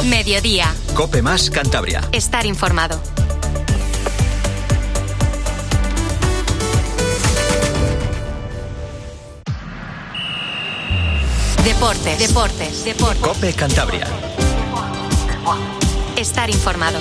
Mediodía. COPE más Cantabria. Estar informado. Deportes. COPE Cantabria. Estar informado.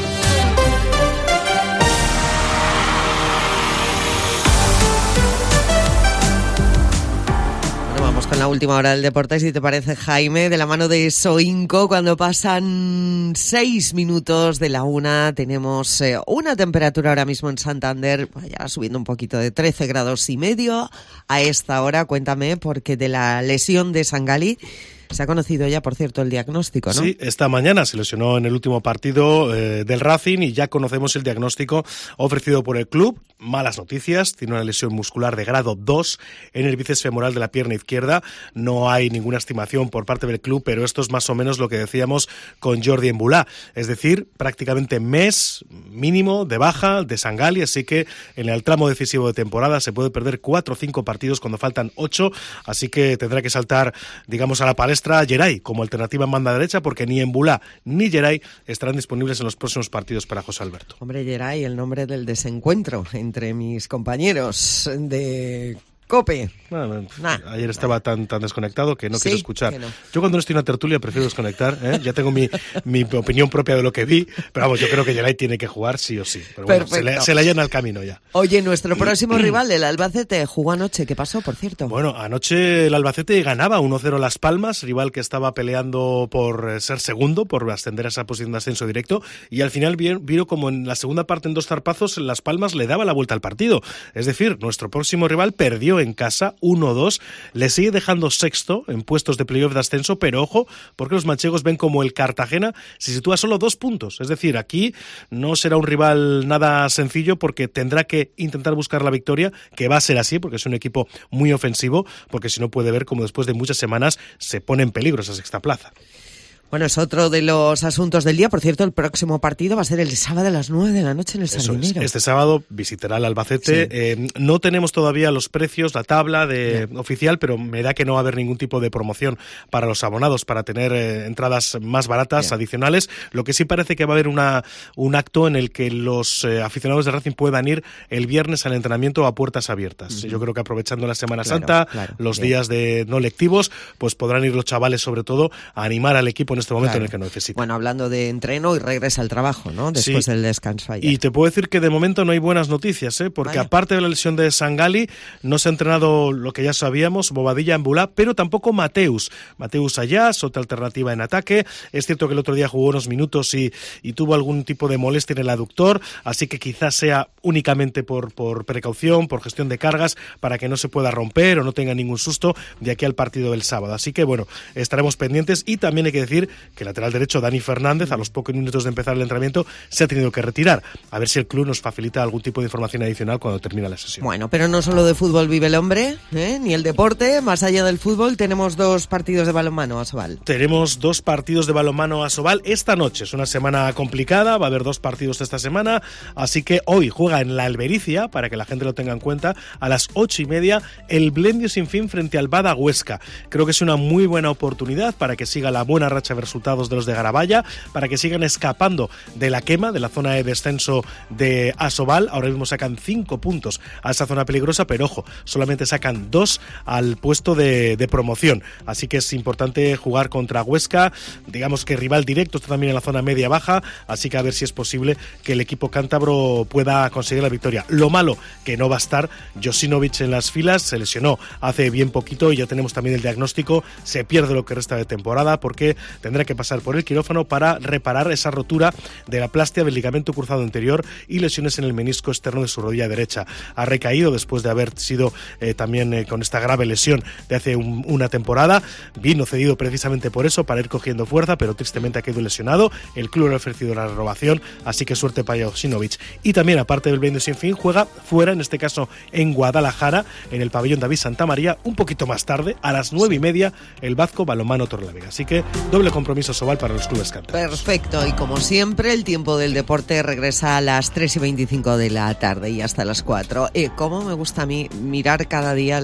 Vamos con la última hora del deporte, si te parece, Jaime, de la mano de Soinco. Cuando pasan 6 minutos de la 1, tenemos una temperatura ahora mismo en Santander, ya subiendo un poquito, de 13 grados y medio a esta hora. Cuéntame, porque de la lesión de Sangali se ha conocido ya, por cierto, el diagnóstico, ¿no? Sí, esta mañana se lesionó en el último partido del Racing y ya conocemos el diagnóstico ofrecido por el club. Malas noticias, tiene una lesión muscular de grado 2 en el bíceps femoral de la pierna izquierda. No hay ninguna estimación por parte del club, pero esto es más o menos lo que decíamos con Jordi Embulá. Es decir, prácticamente mes mínimo de baja de Sangali, así que en el tramo decisivo de temporada se puede perder 4 o 5 partidos cuando faltan 8, así que tendrá que saltar, digamos, a la palestra Geray como alternativa en banda derecha, porque ni Embulá ni Geray estarán disponibles en los próximos partidos para José Alberto. Hombre, Geray, el nombre del desencuentro entre mis compañeros de COPE. Bueno, ayer estaba tan desconectado que no quiero escuchar. No. Yo cuando no estoy en una tertulia prefiero desconectar, ¿eh? Ya tengo mi opinión propia de lo que vi, pero vamos, yo creo que Geray tiene que jugar sí o sí. Pero bueno, se le llena el camino ya. Oye, nuestro próximo rival, el Albacete, jugó anoche. ¿Qué pasó, por cierto? Bueno, anoche el Albacete ganaba 1-0 Las Palmas, rival que estaba peleando por ser segundo, por ascender a esa posición de ascenso directo, y al final vieron como en la segunda parte, en 2 zarpazos, Las Palmas le daba la vuelta al partido. Es decir, nuestro próximo rival perdió en casa 1-2, le sigue dejando sexto en puestos de playoff de ascenso, pero ojo, porque los manchegos ven como el Cartagena se sitúa solo 2 puntos. Es decir, aquí no será un rival nada sencillo, porque tendrá que intentar buscar la victoria, que va a ser así, porque es un equipo muy ofensivo, porque si no puede ver como después de muchas semanas se pone en peligro esa sexta plaza. Bueno, es otro de los asuntos del día. Por cierto, el próximo partido va a ser el sábado a las 9 de la noche en el Sardinero. Este sábado visitará el Albacete. Sí. No tenemos todavía los precios, la tabla oficial, pero me da que no va a haber ningún tipo de promoción para los abonados para tener entradas más baratas, adicionales. Lo que sí parece que va a haber un acto en el que los aficionados de Racing puedan ir el viernes al entrenamiento a puertas abiertas. Yo creo que aprovechando la Semana Santa, los días de no lectivos, pues podrán ir los chavales, sobre todo, a animar al equipo en este momento en el que no necesita. Bueno, hablando de entreno, y regresa al trabajo, ¿no? Después del descanso ayer. Y te puedo decir que de momento no hay buenas noticias, porque aparte de la lesión de Sangali, no se ha entrenado lo que ya sabíamos, Bobadilla, Embulá, pero tampoco Mateus Ayás, otra alternativa en ataque. Es cierto que el otro día jugó unos minutos y tuvo algún tipo de molestia en el aductor, así que quizás sea únicamente por precaución, por gestión de cargas, para que no se pueda romper o no tenga ningún susto de aquí al partido del sábado. Así que bueno, estaremos pendientes. Y también hay que decir que el lateral derecho, Dani Fernández, a los pocos minutos de empezar el entrenamiento, se ha tenido que retirar. A ver si el club nos facilita algún tipo de información adicional cuando termine la sesión. Bueno, pero no solo de fútbol vive el hombre, ni el deporte. Más allá del fútbol, tenemos 2 partidos de balonmano, Asobal. Tenemos 2 partidos de balonmano, Asobal. Esta noche es una semana complicada, va a haber 2 partidos esta semana, así que hoy juega en la Albericia, para que la gente lo tenga en cuenta, a las 8:30, el Blendio Sin Fin frente al Bada Huesca. Creo que es una muy buena oportunidad para que siga la buena racha de resultados de los de Garabaya, para que sigan escapando de la quema, de la zona de descenso de Asobal. Ahora mismo sacan 5 puntos a esa zona peligrosa, pero ojo, solamente sacan 2 al puesto de promoción, así que es importante jugar contra Huesca, digamos que rival directo, está también en la zona media-baja, así que a ver si es posible que el equipo cántabro pueda conseguir la victoria. Lo malo, que no va a estar Josinovic en las filas, se lesionó hace bien poquito y ya tenemos también el diagnóstico, se pierde lo que resta de temporada, porque tendrá que pasar por el quirófano para reparar esa rotura de la plástica del ligamento cruzado anterior y lesiones en el menisco externo de su rodilla derecha. Ha recaído después de haber sido también con esta grave lesión de hace una temporada. Vino cedido precisamente por eso, para ir cogiendo fuerza, pero tristemente ha quedado lesionado. El club le ha ofrecido la renovación, así que suerte para Josinovic. Y también, aparte del Blendio Sin Fin, juega fuera, en este caso en Guadalajara, en el pabellón David Santamaría, un poquito más tarde, a las 9:30, el Bazco Balonmano Torrelavega. Así que doble compromiso Asobal para los clubes cántabros. Perfecto, y como siempre, el tiempo del deporte regresa a las 3:25 de la tarde y hasta las 4. ¿Cómo me gusta a mí mirar cada día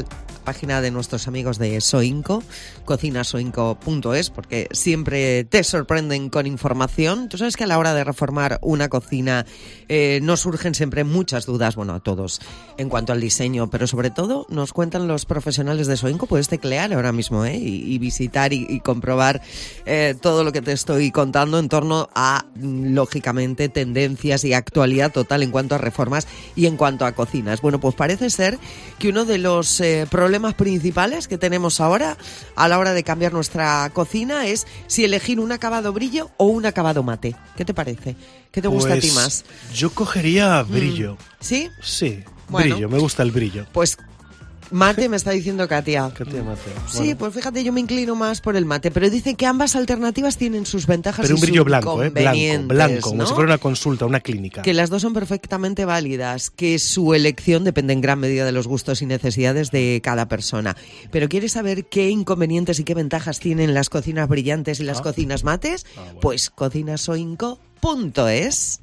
página de nuestros amigos de Soinco, cocinasoinco.es, porque siempre te sorprenden con información. Tú sabes que a la hora de reformar una cocina nos surgen siempre muchas dudas, bueno, a todos, en cuanto al diseño, pero sobre todo nos cuentan los profesionales de Soinco. Puedes teclear ahora mismo y visitar y comprobar todo lo que te estoy contando en torno a, lógicamente, tendencias y actualidad total en cuanto a reformas y en cuanto a cocinas. Bueno, pues parece ser que uno de los problemas principales que tenemos ahora a la hora de cambiar nuestra cocina es si elegir un acabado brillo o un acabado mate. ¿Qué te parece? ¿Qué te gusta a ti más? Yo cogería brillo. ¿Sí? Sí, bueno, brillo, me gusta el brillo. Pues mate me está diciendo Katia. Katia, mate. Sí, Bueno. pues fíjate, yo me inclino más por el mate, pero dice que ambas alternativas tienen sus ventajas Pero y un brillo sus blanco, inconvenientes, blanco, ¿no? como si fuera una consulta, una clínica. Que las dos son perfectamente válidas, que su elección depende en gran medida de los gustos y necesidades de cada persona. Pero ¿quieres saber qué inconvenientes y qué ventajas tienen las cocinas brillantes y las cocinas mates? Bueno. Pues cocinasoinco.es.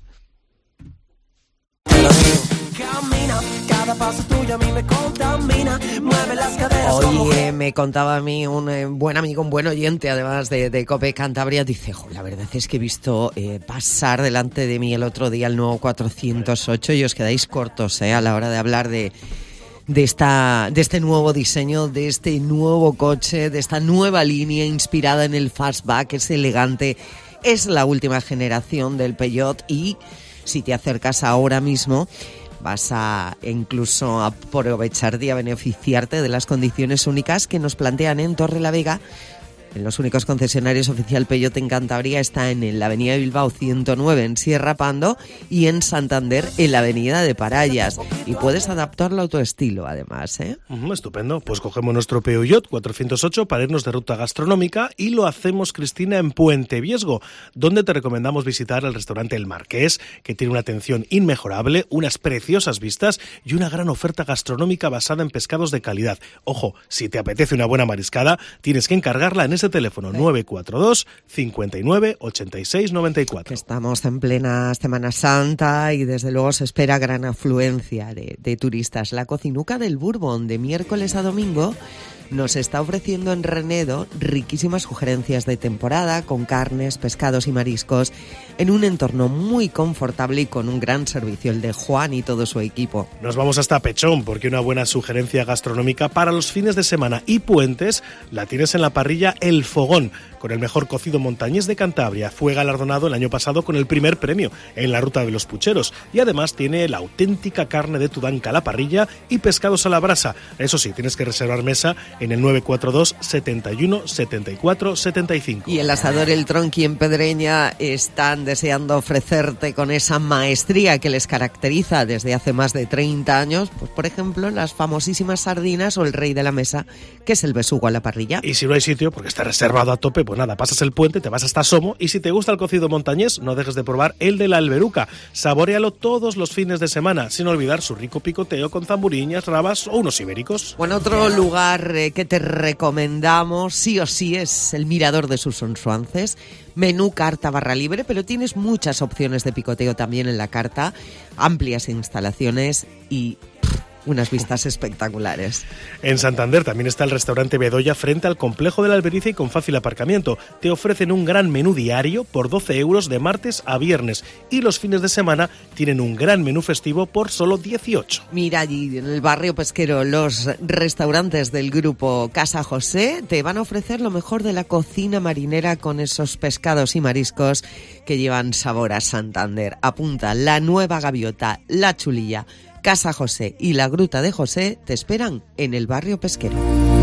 Camina, cada paso tuyo a mí me contamina, mueve las caderas. Oye, me contaba a mí un buen amigo, un buen oyente, además de COPE Cantabria, dice, la verdad es que he visto pasar delante de mí el otro día el nuevo 408 y os quedáis cortos a la hora de hablar de este nuevo diseño, de este nuevo coche, de esta nueva línea inspirada en el fastback. Es elegante, es la última generación del Peugeot y si te acercas ahora mismo vas a incluso aprovecharte y a beneficiarte de las condiciones únicas que nos plantean en Torrelavega. En los únicos concesionarios oficial Peugeot en Cantabria está en la avenida Bilbao 109 en Sierra Pando y en Santander en la avenida de Parallas. Y puedes adaptarlo a tu estilo, además, ¿eh? Estupendo. Pues cogemos nuestro Peugeot 408 para irnos de ruta gastronómica y lo hacemos, Cristina, en Puente Viesgo, donde te recomendamos visitar el restaurante El Marqués, que tiene una atención inmejorable, unas preciosas vistas y una gran oferta gastronómica basada en pescados de calidad. Ojo, si te apetece una buena mariscada, tienes que encargarla en ese teléfono 942 59 86 94. Que estamos en plena Semana Santa y desde luego se espera gran afluencia de turistas. La Cocinuca del Bourbon, de miércoles a domingo, nos está ofreciendo en Renedo riquísimas sugerencias de temporada con carnes, pescados y mariscos en un entorno muy confortable y con un gran servicio, el de Juan y todo su equipo. Nos vamos hasta Pechón porque una buena sugerencia gastronómica para los fines de semana y puentes la tienes en la parrilla El Fogón, con el mejor cocido montañés de Cantabria. Fue galardonado el año pasado con el primer premio en la Ruta de los Pucheros y además tiene la auténtica carne de Tudanca a la parrilla y pescados a la brasa. Eso sí, tienes que reservar mesa en el 942 71 74 75. Y el asador El Tronqui en Pedreña están deseando ofrecerte con esa maestría que les caracteriza desde hace más de 30 años, pues por ejemplo las famosísimas sardinas o el rey de la mesa, que es el besugo a la parrilla. Y si no hay sitio, porque está reservado a tope, pues nada, pasas el puente, te vas hasta Somo y si te gusta el cocido montañés, no dejes de probar el de la Alberuca. Saboréalo todos los fines de semana, sin olvidar su rico picoteo con zamburiñas, rabas o unos ibéricos. Bueno, otro lugar que te recomendamos sí o sí es el Mirador de sus Sonsuances. Menú carta barra libre, pero tienes muchas opciones de picoteo también en la carta, amplias instalaciones y unas vistas espectaculares. En Santander también está el restaurante Bedoya frente al complejo de la Albericia y con fácil aparcamiento. Te ofrecen un gran menú diario por 12 euros de martes a viernes y los fines de semana tienen un gran menú festivo por solo 18. Mira, allí en el barrio pesquero los restaurantes del grupo Casa José te van a ofrecer lo mejor de la cocina marinera con esos pescados y mariscos que llevan sabor a Santander. Apunta: La Nueva Gaviota, La Chulilla, Casa José y la Gruta de José te esperan en el barrio pesquero.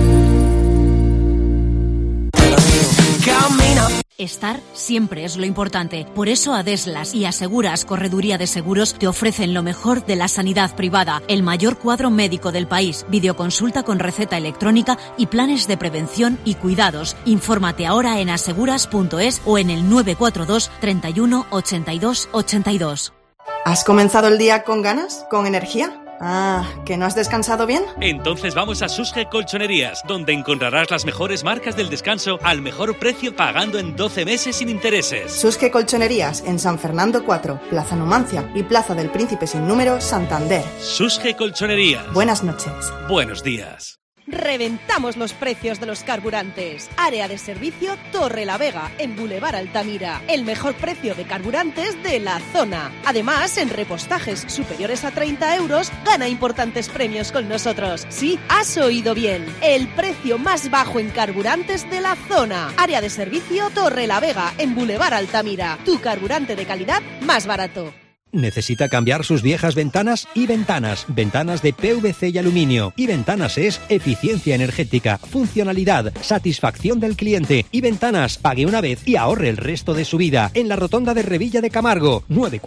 Estar siempre es lo importante. Por eso Adeslas y Aseguras Correduría de Seguros te ofrecen lo mejor de la sanidad privada, el mayor cuadro médico del país, videoconsulta con receta electrónica y planes de prevención y cuidados. Infórmate ahora en aseguras.es o en el 942 31 82 82. ¿Has comenzado el día con ganas? ¿Con energía? ¿Que no has descansado bien? Entonces vamos a Susge Colchonerías, donde encontrarás las mejores marcas del descanso al mejor precio pagando en 12 meses sin intereses. Susge Colchonerías en San Fernando 4, Plaza Numancia y Plaza del Príncipe sin número, Santander. Susge Colchonerías. Buenas noches. Buenos días. reventamos los precios de los carburantes. Área de servicio Torrelavega, en Boulevard Altamira. El mejor precio de carburantes de la zona. Además, en repostajes superiores a 30 euros, gana importantes premios con nosotros. Sí, has oído bien. El precio más bajo en carburantes de la zona. Área de servicio Torrelavega, en Boulevard Altamira. Tu carburante de calidad más barato. ¿Necesita cambiar sus viejas ventanas? Y Ventanas de PVC y aluminio. Y Ventanas es eficiencia energética, funcionalidad, satisfacción del cliente. Y Ventanas, pague una vez y ahorre el resto de su vida. En la rotonda de Revilla de Camargo,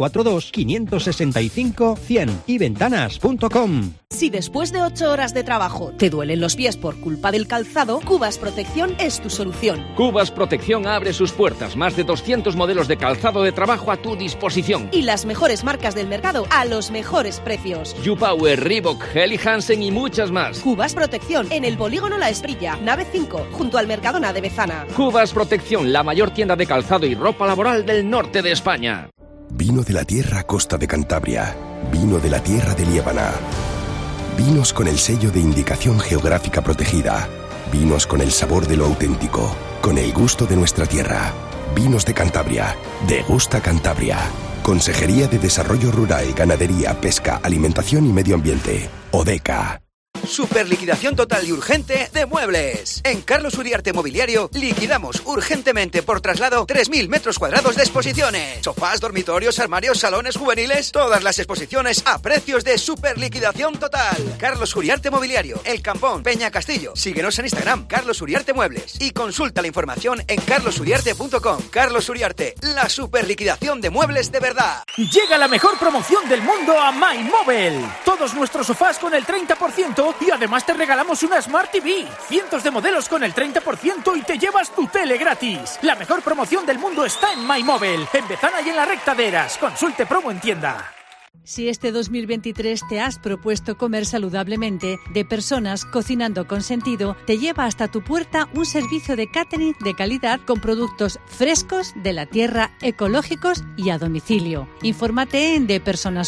942-565-100. yventanas.com. Si después de 8 horas de trabajo te duelen los pies por culpa del calzado, Cubas Protección es tu solución. Cubas Protección abre sus puertas. Más de 200 modelos de calzado de trabajo a tu disposición. Y las mejores marcas del mercado a los mejores precios. U-Power, Reebok, Helly Hansen y muchas más. Cubas Protección, en el Polígono La Esprilla, nave 5, junto al Mercadona de Bezana. Cubas Protección, la mayor tienda de calzado y ropa laboral del norte de España. Vino de la tierra Costa de Cantabria. Vino de la tierra de Liébana. Vinos con el sello de indicación geográfica protegida. Vinos con el sabor de lo auténtico, con el gusto de nuestra tierra. Vinos de Cantabria. Degusta Cantabria. Consejería de Desarrollo Rural, Ganadería, Pesca, Alimentación y Medio Ambiente. ODECA. Superliquidación total y urgente de muebles. En Carlos Uriarte Mobiliario liquidamos urgentemente por traslado 3.000 metros cuadrados de exposiciones. Sofás, dormitorios, armarios, salones juveniles, todas las exposiciones a precios de superliquidación total. Carlos Uriarte Mobiliario, El Campón, Peña Castillo. Síguenos en Instagram, Carlos Uriarte Muebles. Y consulta la información en carlosuriarte.com. Carlos Uriarte, la superliquidación de muebles de verdad. Llega la mejor promoción del mundo a MyMobile. Todos nuestros sofás con el 30%. Y además te regalamos una Smart TV. Cientos de modelos con el 30% y te llevas tu tele gratis. La mejor promoción del mundo está en MyMobile, en Bezana y en la Recta de Eras. Consulte promo en tienda. Si este 2023 te has propuesto comer saludablemente, De Personas Cocinando con Sentido te lleva hasta tu puerta un servicio de catering de calidad con productos frescos, de la tierra, ecológicos y a domicilio. Infórmate en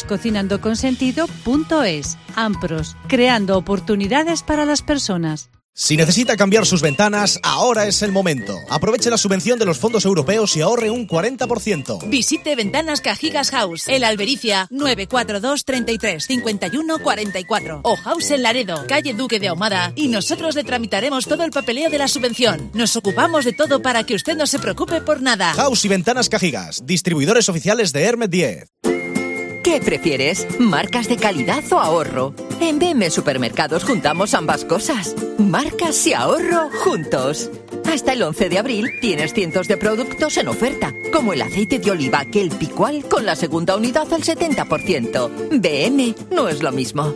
depersonascocinandoconsentido.es. Ampros, creando oportunidades para las personas. Si necesita cambiar sus ventanas, ahora es el momento. Aproveche la subvención de los fondos europeos y ahorre un 40%. Visite Ventanas Cajigas House, El Albericia, 942 33 51 44. O House en Laredo, calle Duque de Ahumada, y nosotros le tramitaremos todo el papeleo de la subvención. Nos ocupamos de todo para que usted no se preocupe por nada. House y Ventanas Cajigas, distribuidores oficiales de Hermet 10. ¿Qué prefieres? ¿Marcas de calidad o ahorro? En BM Supermercados juntamos ambas cosas. Marcas y ahorro juntos. Hasta el 11 de abril tienes cientos de productos en oferta, como el aceite de oliva Kel Picual con la segunda unidad al 70%. BM no es lo mismo.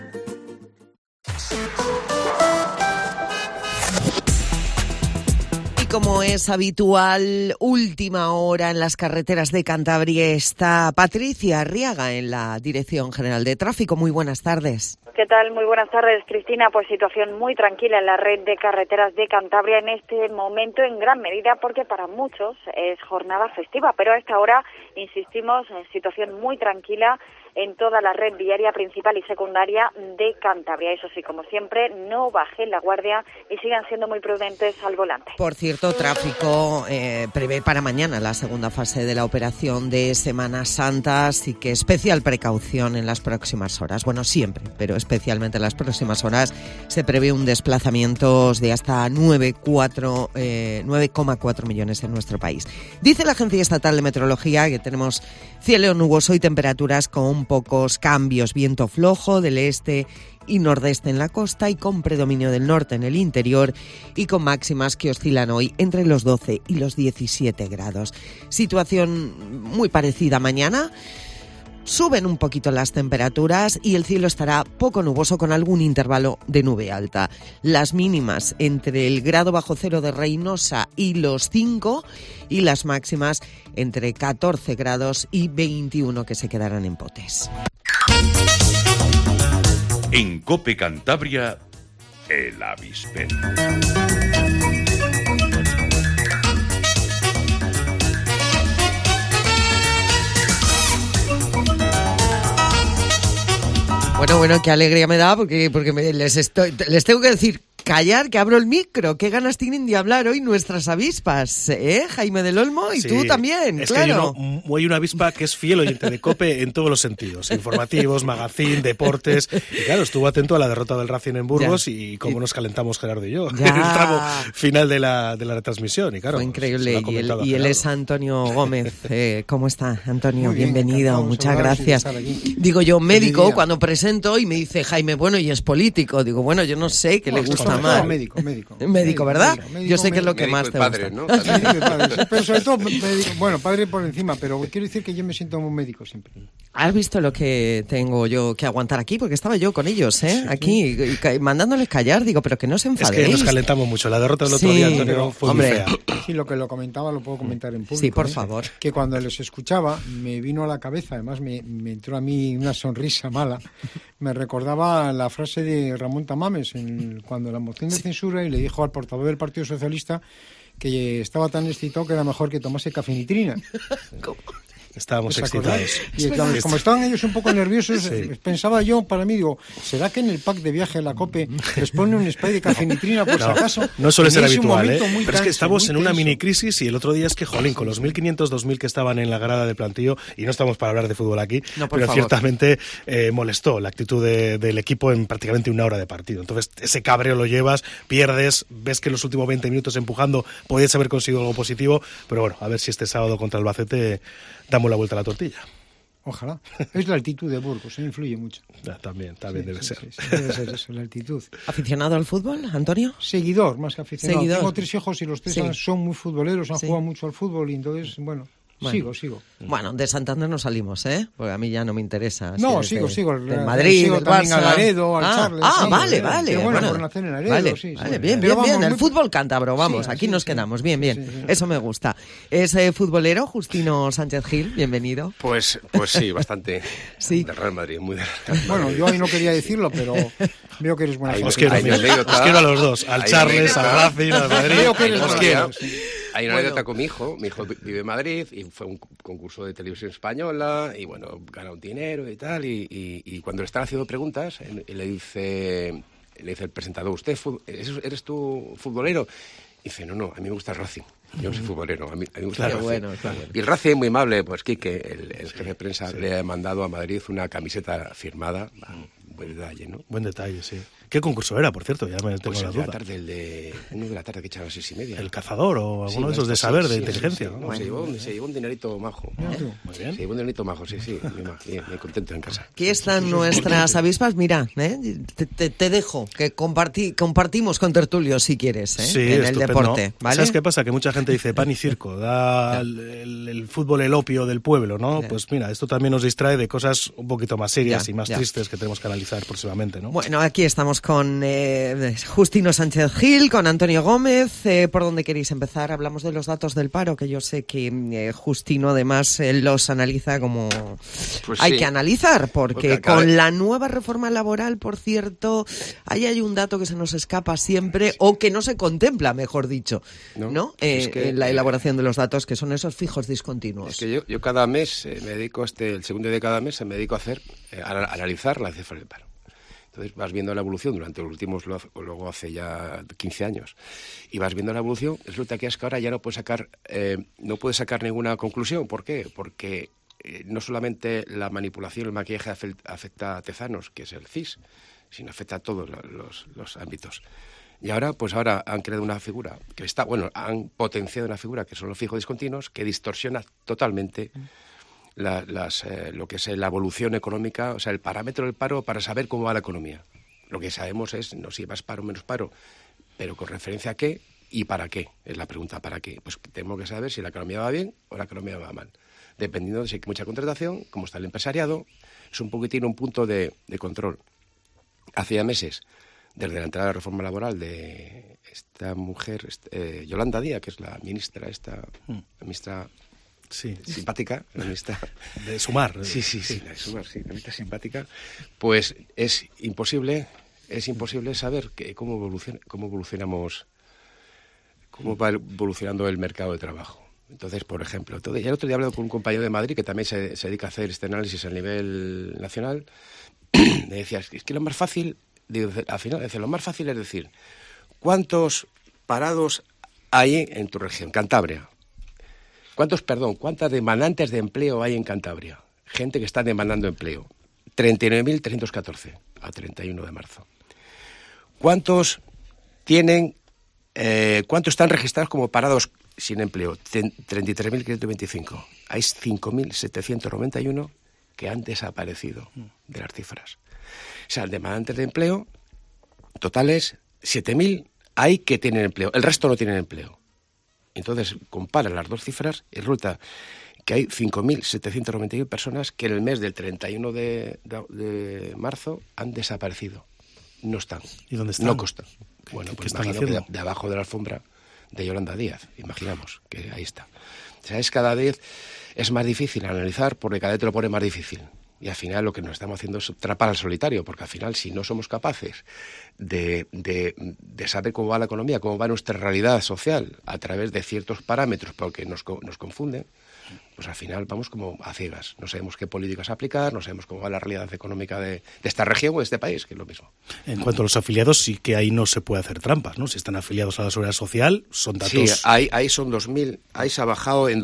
Como es habitual, última hora en las carreteras de Cantabria está Patricia Arriaga en la Dirección General de Tráfico. Muy buenas tardes. ¿Qué tal? Muy buenas tardes, Cristina. Pues situación muy tranquila en la red de carreteras de Cantabria en este momento, en gran medida porque para muchos es jornada festiva, pero a esta hora, insistimos, en situación muy tranquila en toda la red viaria principal y secundaria de Cantabria. Eso sí, como siempre, no bajen la guardia y sigan siendo muy prudentes al volante. Por cierto, tráfico prevé para mañana la segunda fase de la operación de Semana Santa, así que especial precaución en las próximas horas. Bueno, siempre, pero especialmente en las próximas horas se prevé un desplazamiento de hasta 9,4 millones en nuestro país. Dice la Agencia Estatal de Meteorología que tenemos cielo nuboso y temperaturas con pocos cambios, viento flojo del este y nordeste en la costa y con predominio del norte en el interior y con máximas que oscilan hoy entre los 12 y los 17 grados. Situación muy parecida mañana. Suben un poquito las temperaturas y el cielo estará poco nuboso con algún intervalo de nube alta. Las mínimas entre el grado bajo cero de Reynosa y los 5 y las máximas entre 14 grados y 21 que se quedarán en Potes. En COPE Cantabria, el avispero. Bueno, qué alegría me da porque les tengo que decir callar, que abro el micro. Qué ganas tienen de hablar hoy nuestras avispas, Jaime del Olmo, y tú también, es claro. Que hay una avispa que es fiel oyente de COPE en todos los sentidos, informativos, magazine, deportes, y claro, estuvo atento a la derrota del Racing en Burgos y cómo nos calentamos Gerardo y yo en el tramo final de la retransmisión. Y claro, fue increíble. Y él es Antonio Gómez. ¿Cómo está, Antonio? Bienvenido, muchas gracias. Digo yo, médico, cuando presento y me dice Jaime, bueno, y es político. Digo, bueno, yo no sé qué le gusta más. Médico, ¿verdad? Yo sé que es lo que más te gusta. ¿No? Médico y padre, sí, pero sobre todo médico, bueno, padre por encima, pero quiero decir que yo me siento un médico siempre. ¿Has visto lo que tengo yo que aguantar aquí? Porque estaba yo con ellos, aquí, mandándoles callar. Digo, pero que no se enfadéis. Es que nos calentamos mucho. La derrota del otro día, Antonio, fue muy fea. Sí, lo que lo comentaba lo puedo comentar en público. Sí, por favor. Que cuando les escuchaba me vino a la cabeza, además me entró a mí una sonrisa mala. Me recordaba la frase de Ramón Tamames cuando la moción de censura, y le dijo al portavoz del Partido Socialista que estaba tan excitado que era mejor que tomase cafeinitrina. ¿Cómo? Estábamos excitados. Y como estaban ellos un poco nerviosos, pensaba yo, para mí, digo, ¿será que en el pack de viaje a la COPE les pone un spray de cafeinitrina por si acaso? No suele ser habitual, pero es que estamos en una mini crisis, y el otro día es que, jolín, con los 1.500, 2.000 que estaban en la grada de plantillo, y no estamos para hablar de fútbol aquí, pero ciertamente molestó la actitud del equipo en prácticamente una hora de partido. Entonces, ese cabreo lo llevas, pierdes, ves que en los últimos 20 minutos empujando podías haber conseguido algo positivo, pero bueno, a ver si este sábado contra el Albacete damos la vuelta a la tortilla. Ojalá. Es la altitud de Burgos, influye mucho. También debe ser. Sí, debe ser eso, la altitud. ¿Aficionado al fútbol, Antonio? Seguidor, más que aficionado. Tengo 3 hijos y los 3 son muy futboleros, han jugado mucho al fútbol, y entonces, bueno, sigo. Bueno, de Santander no salimos, porque a mí ya no me interesa. No, sigo. Del Madrid, sigo del también Barça. al Laredo, al Charles. Vale. Bueno, por nacer en Laredo, vale, bien. El fútbol cántabro, vamos, aquí nos quedamos. Bien. Sí. Eso me gusta. ¿Es futbolero Justino Sánchez Gil? Bienvenido. Pues sí, bastante. Sí. De Real Madrid, muy de Real Madrid. Bueno, yo ahí no quería decirlo, pero veo que eres buena. Os quiero a los dos, al Charles, al Racing, al Madrid. Veo que eres buena. Hay una anécdota con mi hijo vive en Madrid y fue un concurso de televisión española y bueno, gana un dinero y tal, y cuando le están haciendo preguntas le dice el presentador, ¿usted eres tú futbolero? Y dice, no, a mí me gusta el Racing, yo no soy futbolero, a mí me gusta el Racing. Bueno. Y el Racing, muy amable, pues Quique, el jefe de prensa, le ha mandado a Madrid una camiseta firmada. Buen detalle, ¿no? Buen detalle, sí. ¿Qué concurso era, por cierto? Ya me tengo la duda. El de 1 de la tarde, que echaban 6:30. ¿El cazador o alguno de esos de saber, de inteligencia? Sí. No, se llevó un dinerito majo. Muy bien. Se llevó un dinerito majo, sí. Bien contento en casa. Aquí están nuestras avispas. Mira, te dejo que compartimos con tertulio, si quieres, en el deporte. ¿Vale? ¿Sabes qué pasa? Que mucha gente dice pan y circo, da el fútbol el opio del pueblo, ¿no? Pues mira, esto también nos distrae de cosas un poquito más serias y más tristes que tenemos que analizar próximamente, ¿no? Bueno, aquí estamos con Justino Sánchez Gil, con Antonio Gómez. ¿Por dónde queréis empezar? Hablamos de los datos del paro, que yo sé que Justino además los analiza como hay que analizar, porque con la nueva reforma laboral, por cierto, ahí hay un dato que se nos escapa siempre, o que no se contempla, mejor dicho, ¿no? En la elaboración de los datos, que son esos fijos discontinuos. Es que yo cada mes me dedico el segundo día de cada mes me dedico a analizar la cifra del paro. Entonces vas viendo la evolución durante los últimos, luego hace ya 15 años, y vas viendo la evolución. Resulta que es que ahora ya no puedes sacar ninguna conclusión. ¿Por qué? Porque no solamente la manipulación, el maquillaje afecta a Tezanos, que es el CIS, sino afecta a todos los ámbitos. Y ahora han creado una figura han potenciado una figura que son los fijos discontinuos, que distorsiona totalmente lo que es la evolución económica, o sea, el parámetro del paro para saber cómo va la economía. Lo que sabemos es no si más paro o menos paro, pero con referencia a qué y para qué, es la pregunta, ¿para qué? Pues tenemos que saber si la economía va bien o la economía va mal. Dependiendo de si hay mucha contratación, cómo está el empresariado, es un poquitín un punto de control. Hace ya meses, desde la entrada de la reforma laboral de esta mujer, Yolanda Díaz, que es la ministra simpática, la ministra de Sumar. Sí, la de Sumar, la ministra simpática. Pues es imposible saber cómo va evolucionando el mercado de trabajo. Entonces, por ejemplo, ya el otro día he hablado con un compañero de Madrid que también se dedica a hacer este análisis a nivel nacional. Me decía, es que lo más fácil, al final, lo más fácil es decir, ¿cuántos parados hay en tu región, Cantabria? ¿Cuántas demandantes de empleo hay en Cantabria? Gente que está demandando empleo. 39.314 a 31 de marzo. ¿Cuántos están registrados como parados sin empleo? 33.525. Hay 5.791 que han desaparecido de las cifras. O sea, demandantes de empleo totales 7.000 hay que tienen empleo. El resto no tienen empleo. Entonces, compara las dos cifras y resulta que hay 5.791 personas que en el mes del 31 de marzo han desaparecido. No están. ¿Y dónde están? No constan. Bueno, ¿Qué pues están imagino haciendo? que de abajo de la alfombra de Yolanda Díaz. Imaginamos que ahí está. O sea, cada vez es más difícil analizar porque cada vez te lo pone más difícil. Y al final lo que nos estamos haciendo es trapar al solitario, porque al final si no somos capaces de saber cómo va la economía, cómo va nuestra realidad social a través de ciertos parámetros, porque nos confunden, pues al final vamos como a ciegas. No sabemos qué políticas aplicar, no sabemos cómo va la realidad económica de esta región o de este país, que es lo mismo. En cuanto a los afiliados, sí que ahí no se puede hacer trampas, ¿no? Si están afiliados a la Seguridad Social, son datos... Sí, ahí son 2.000, ahí se ha bajado en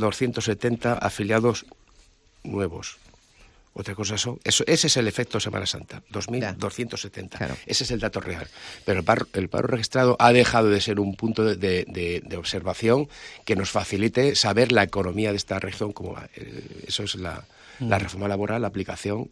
2.270 afiliados nuevos. Otra cosa ese es el efecto Semana Santa, 2.270. Claro. Ese es el dato real. Pero el paro registrado ha dejado de ser un punto de observación que nos facilite saber la economía de esta región, cómo va. Eso es la reforma laboral, la aplicación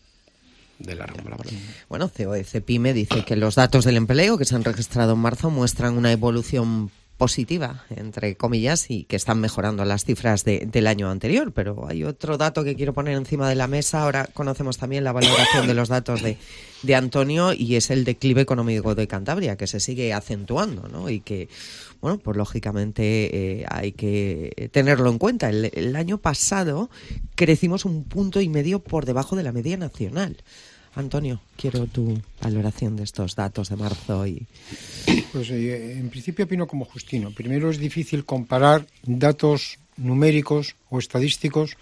de la reforma laboral. Bueno, COE-CEPIME dice que los datos del empleo que se han registrado en marzo muestran una evolución positiva, entre comillas, y que están mejorando las cifras del año anterior. Pero hay otro dato que quiero poner encima de la mesa. Ahora conocemos también la valoración de los datos de Antonio, y es el declive económico de Cantabria, que se sigue acentuando, ¿no? Y que, bueno, pues lógicamente hay que tenerlo en cuenta. El año pasado crecimos 1,5 puntos por debajo de la media nacional. Antonio, quiero tu valoración de estos datos de marzo. Pues en principio opino como Justino. Primero, es difícil comparar datos numéricos o estadísticos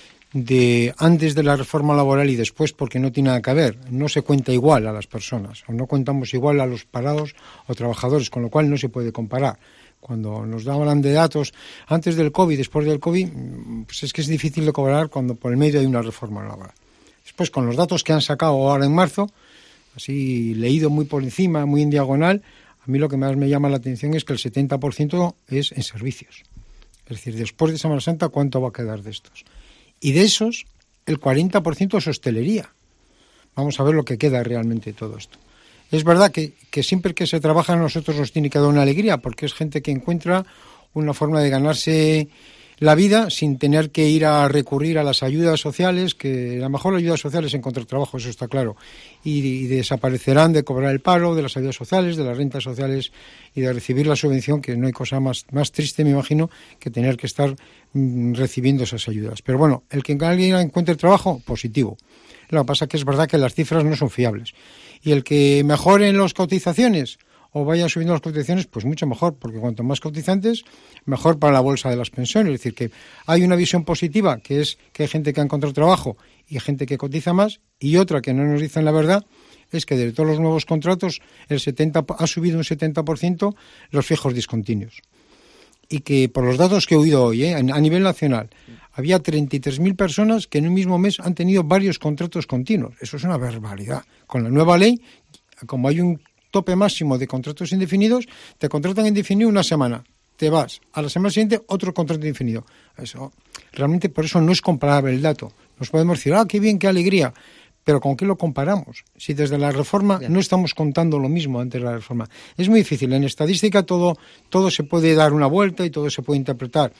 de antes de la reforma laboral y después, porque no tiene nada que ver. No se cuenta igual a las personas, o no contamos igual a los parados o trabajadores, con lo cual no se puede comparar. Cuando nos hablan de datos antes del COVID, después del COVID, pues es que es difícil de comparar cuando por el medio hay una reforma laboral. Después, con los datos que han sacado ahora en marzo, así leído muy por encima, muy en diagonal, a mí lo que más me llama la atención es que el 70% es en servicios. Es decir, después de Semana Santa, ¿cuánto va a quedar de estos? Y de esos, el 40% es hostelería. Vamos a ver lo que queda realmente de todo esto. Es verdad que siempre que se trabaja a nosotros nos tiene que dar una alegría, porque es gente que encuentra una forma de ganarse la vida sin tener que ir a recurrir a las ayudas sociales, que la mejor ayuda social es encontrar trabajo, eso está claro, y desaparecerán de cobrar el paro, de las ayudas sociales, de las rentas sociales y de recibir la subvención, que no hay cosa más triste, me imagino, que tener que estar recibiendo esas ayudas. Pero bueno, el que alguien encuentre trabajo, positivo. Lo que pasa es que es verdad que las cifras no son fiables. Y el que mejoren las cotizaciones o vayan subiendo las cotizaciones, pues mucho mejor, porque cuanto más cotizantes, mejor para la bolsa de las pensiones. Es decir, que hay una visión positiva, que es que hay gente que ha encontrado trabajo y gente que cotiza más, y otra que no nos dicen la verdad, es que de todos los nuevos contratos ha subido un 70% los fijos discontinuos. Y que por los datos que he oído hoy, a nivel nacional, había 33.000 personas que en un mismo mes han tenido varios contratos continuos. Eso es una barbaridad. Con la nueva ley, como hay un tope máximo de contratos indefinidos, te contratan indefinido una semana, te vas, a la semana siguiente otro contrato indefinido. Eso, realmente por eso no es comparable el dato. Nos podemos decir, qué bien, qué alegría, pero ¿con qué lo comparamos? Si desde la reforma no estamos contando lo mismo antes de la reforma. Es muy difícil, en estadística todo se puede dar una vuelta y todo se puede interpretar.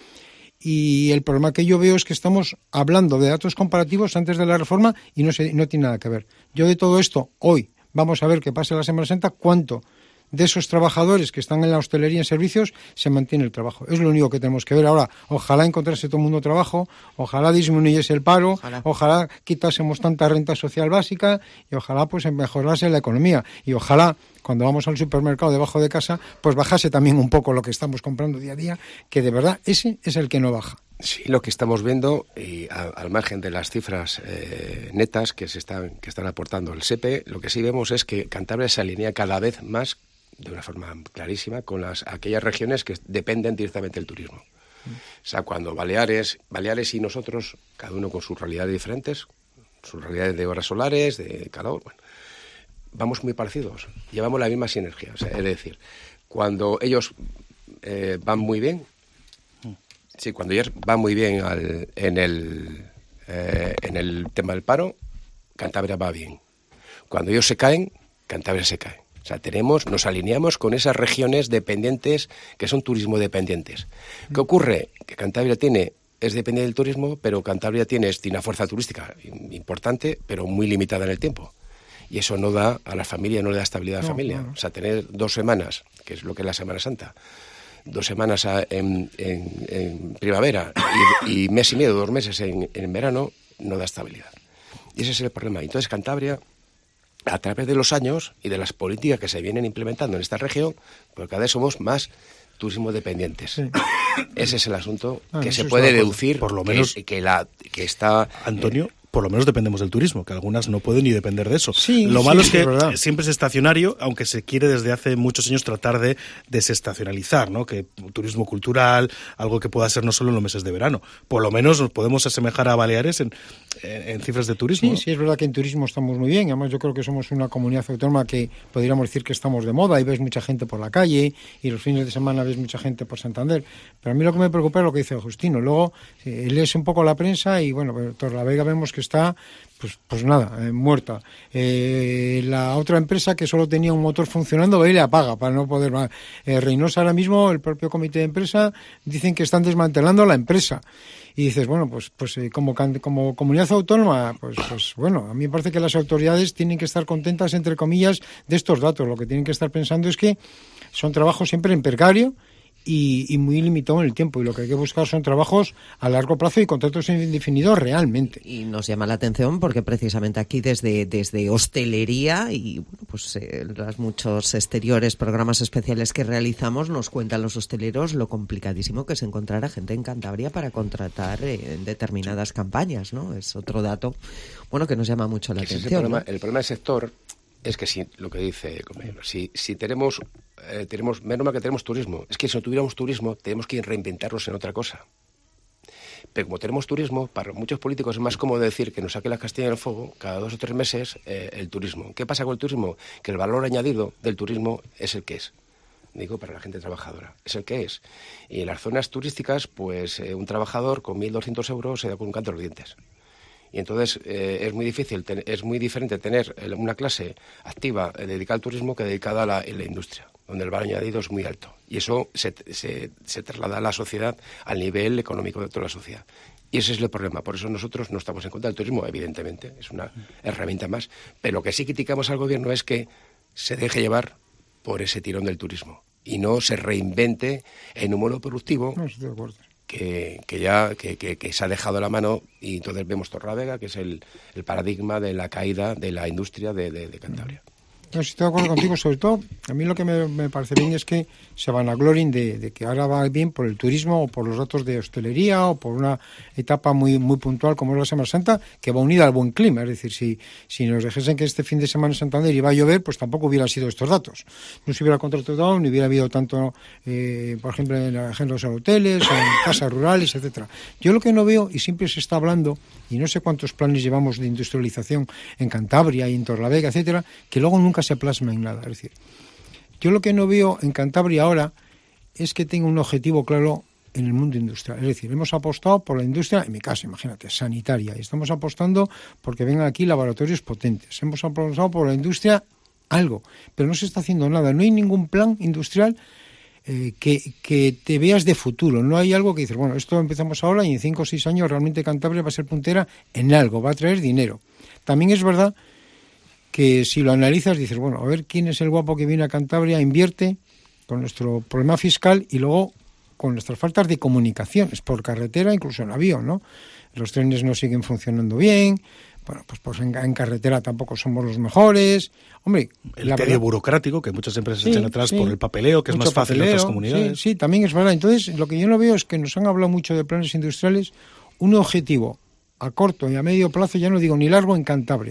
Y el problema que yo veo es que estamos hablando de datos comparativos antes de la reforma y no tiene nada que ver. Yo de todo esto, hoy, vamos a ver qué pasa en la Semana Santa, cuánto de esos trabajadores que están en la hostelería en servicios se mantiene el trabajo. Es lo único que tenemos que ver ahora. Ojalá encontrase todo el mundo trabajo, ojalá disminuyese el paro, ojalá quitásemos tanta renta social básica y ojalá pues mejorase la economía. Y ojalá cuando vamos al supermercado debajo de casa pues bajase también un poco lo que estamos comprando día a día, que de verdad ese es el que no baja. Sí, lo que estamos viendo, y al margen de las cifras netas que están aportando el SEPE, lo que sí vemos es que Cantabria se alinea cada vez más de una forma clarísima con aquellas regiones que dependen directamente del turismo. O sea, cuando Baleares y nosotros, cada uno con sus realidades diferentes, sus realidades de horas solares, de calor, bueno, vamos muy parecidos, llevamos la misma sinergia. O sea, es decir, cuando ellos van muy bien, cuando ellos van muy bien en el tema del paro, Cantabria va bien. Cuando ellos se caen, Cantabria se cae. O sea, nos alineamos con esas regiones dependientes que son turismo dependientes. ¿Qué ocurre? Que Cantabria es dependiente del turismo, pero Cantabria tiene una fuerza turística importante, pero muy limitada en el tiempo. Y eso no da a la familia, no le da estabilidad a la familia. Claro. O sea, tener 2 semanas, que es lo que es la Semana Santa, 2 semanas en primavera y mes y medio, 2 meses en verano, no da estabilidad. Y ese es el problema. Entonces, Cantabria, a través de los años y de las políticas que se vienen implementando en esta región, pues cada vez somos más turismo dependientes. Sí. Ese es el asunto que se puede deducir, por lo menos que está... Antonio, por lo menos dependemos del turismo, que algunas no pueden ni depender de eso. Sí, lo malo es que siempre es estacionario, aunque se quiere desde hace muchos años tratar de desestacionalizar, ¿no? Que turismo cultural, algo que pueda ser no solo en los meses de verano. Por lo menos nos podemos asemejar a Baleares en cifras de turismo. Sí, ¿no? Sí, es verdad que en turismo estamos muy bien. Además, yo creo que somos una comunidad autónoma que podríamos decir que estamos de moda y ves mucha gente por la calle y los fines de semana ves mucha gente por Santander. Pero a mí lo que me preocupa es lo que dice Justino. Luego lees un poco la prensa y, bueno, Torrelavega vemos que está pues nada, muerta. La otra empresa que solo tenía un motor funcionando, va y le apaga para no poder más. Reynosa ahora mismo, el propio comité de empresa, dicen que están desmantelando la empresa. Y dices, bueno, pues como comunidad autónoma, pues bueno, a mí me parece que las autoridades tienen que estar contentas, entre comillas, de estos datos. Lo que tienen que estar pensando es que son trabajos siempre en precario y muy limitado en el tiempo, y lo que hay que buscar son trabajos a largo plazo y contratos indefinidos realmente. Y nos llama la atención porque precisamente aquí desde hostelería y bueno, pues los muchos exteriores, programas especiales que realizamos, nos cuentan los hosteleros lo complicadísimo que es encontrar a gente en Cantabria para contratar en determinadas campañas, ¿no? Es otro dato, bueno, que nos llama mucho la atención. El problema del sector es que si lo que dice, si tenemos menos mal que tenemos turismo, es que si no tuviéramos turismo tenemos que reinventarnos en otra cosa. Pero como tenemos turismo, para muchos políticos es más cómodo decir que nos saque la castilla del fuego cada 2 o 3 meses el turismo. ¿Qué pasa con el turismo? Que el valor añadido del turismo es el que es. Digo, para la gente trabajadora, es el que es. Y en las zonas turísticas, pues un trabajador con 1.200 euros se da con un canto de los dientes. Y entonces es muy diferente tener una clase activa dedicada al turismo que dedicada a la industria, donde el valor añadido es muy alto. Y eso se traslada a la sociedad al nivel económico de toda la sociedad. Y ese es el problema. Por eso nosotros no estamos en contra del turismo, evidentemente. Es una herramienta más. Pero lo que sí criticamos al gobierno es que se deje llevar por ese tirón del turismo y no se reinvente en un modo productivo. No estoy de acuerdo. Que se ha dejado la mano, y entonces vemos Torrelavega, que es el paradigma de la caída de la industria de Cantabria. No, estoy de acuerdo contigo, sobre todo, a mí lo que me parece bien es que se vanaglorien de que ahora va bien por el turismo o por los datos de hostelería o por una etapa muy puntual como es la Semana Santa, que va unida al buen clima. Es decir, si nos dijesen que este fin de semana en Santander iba a llover, pues tampoco hubieran sido estos datos. No se hubiera contratado ni hubiera habido tanto, por ejemplo, en la agenda de los hoteles, en casas rurales, etcétera. Yo lo que no veo, y siempre se está hablando, y no sé cuántos planes llevamos de industrialización en Cantabria y en Torrelavega, etcétera, que luego nunca se plasma en nada. Es decir, yo lo que no veo en Cantabria ahora es que tenga un objetivo claro en el mundo industrial. Es decir, hemos apostado por la industria, en mi caso, imagínate, sanitaria, y estamos apostando porque vengan aquí laboratorios potentes. Hemos apostado por la industria algo, pero no se está haciendo nada. No hay ningún plan industrial que te veas de futuro. No hay algo que dices, bueno, esto empezamos ahora y en 5 o 6 años realmente Cantabria va a ser puntera en algo, va a traer dinero. También es verdad que si lo analizas dices, bueno, a ver quién es el guapo que viene a Cantabria, invierte con nuestro problema fiscal y luego con nuestras faltas de comunicaciones por carretera, incluso en avión, ¿no? Los trenes no siguen funcionando bien, bueno, pues en carretera tampoco somos los mejores. Hombre, el tedio burocrático que muchas empresas echan atrás por el papeleo, que es más fácil en otras comunidades. Sí, también es verdad. Entonces, lo que yo no veo es que nos han hablado mucho de planes industriales, un objetivo a corto y a medio plazo, ya no digo ni largo, en Cantabria.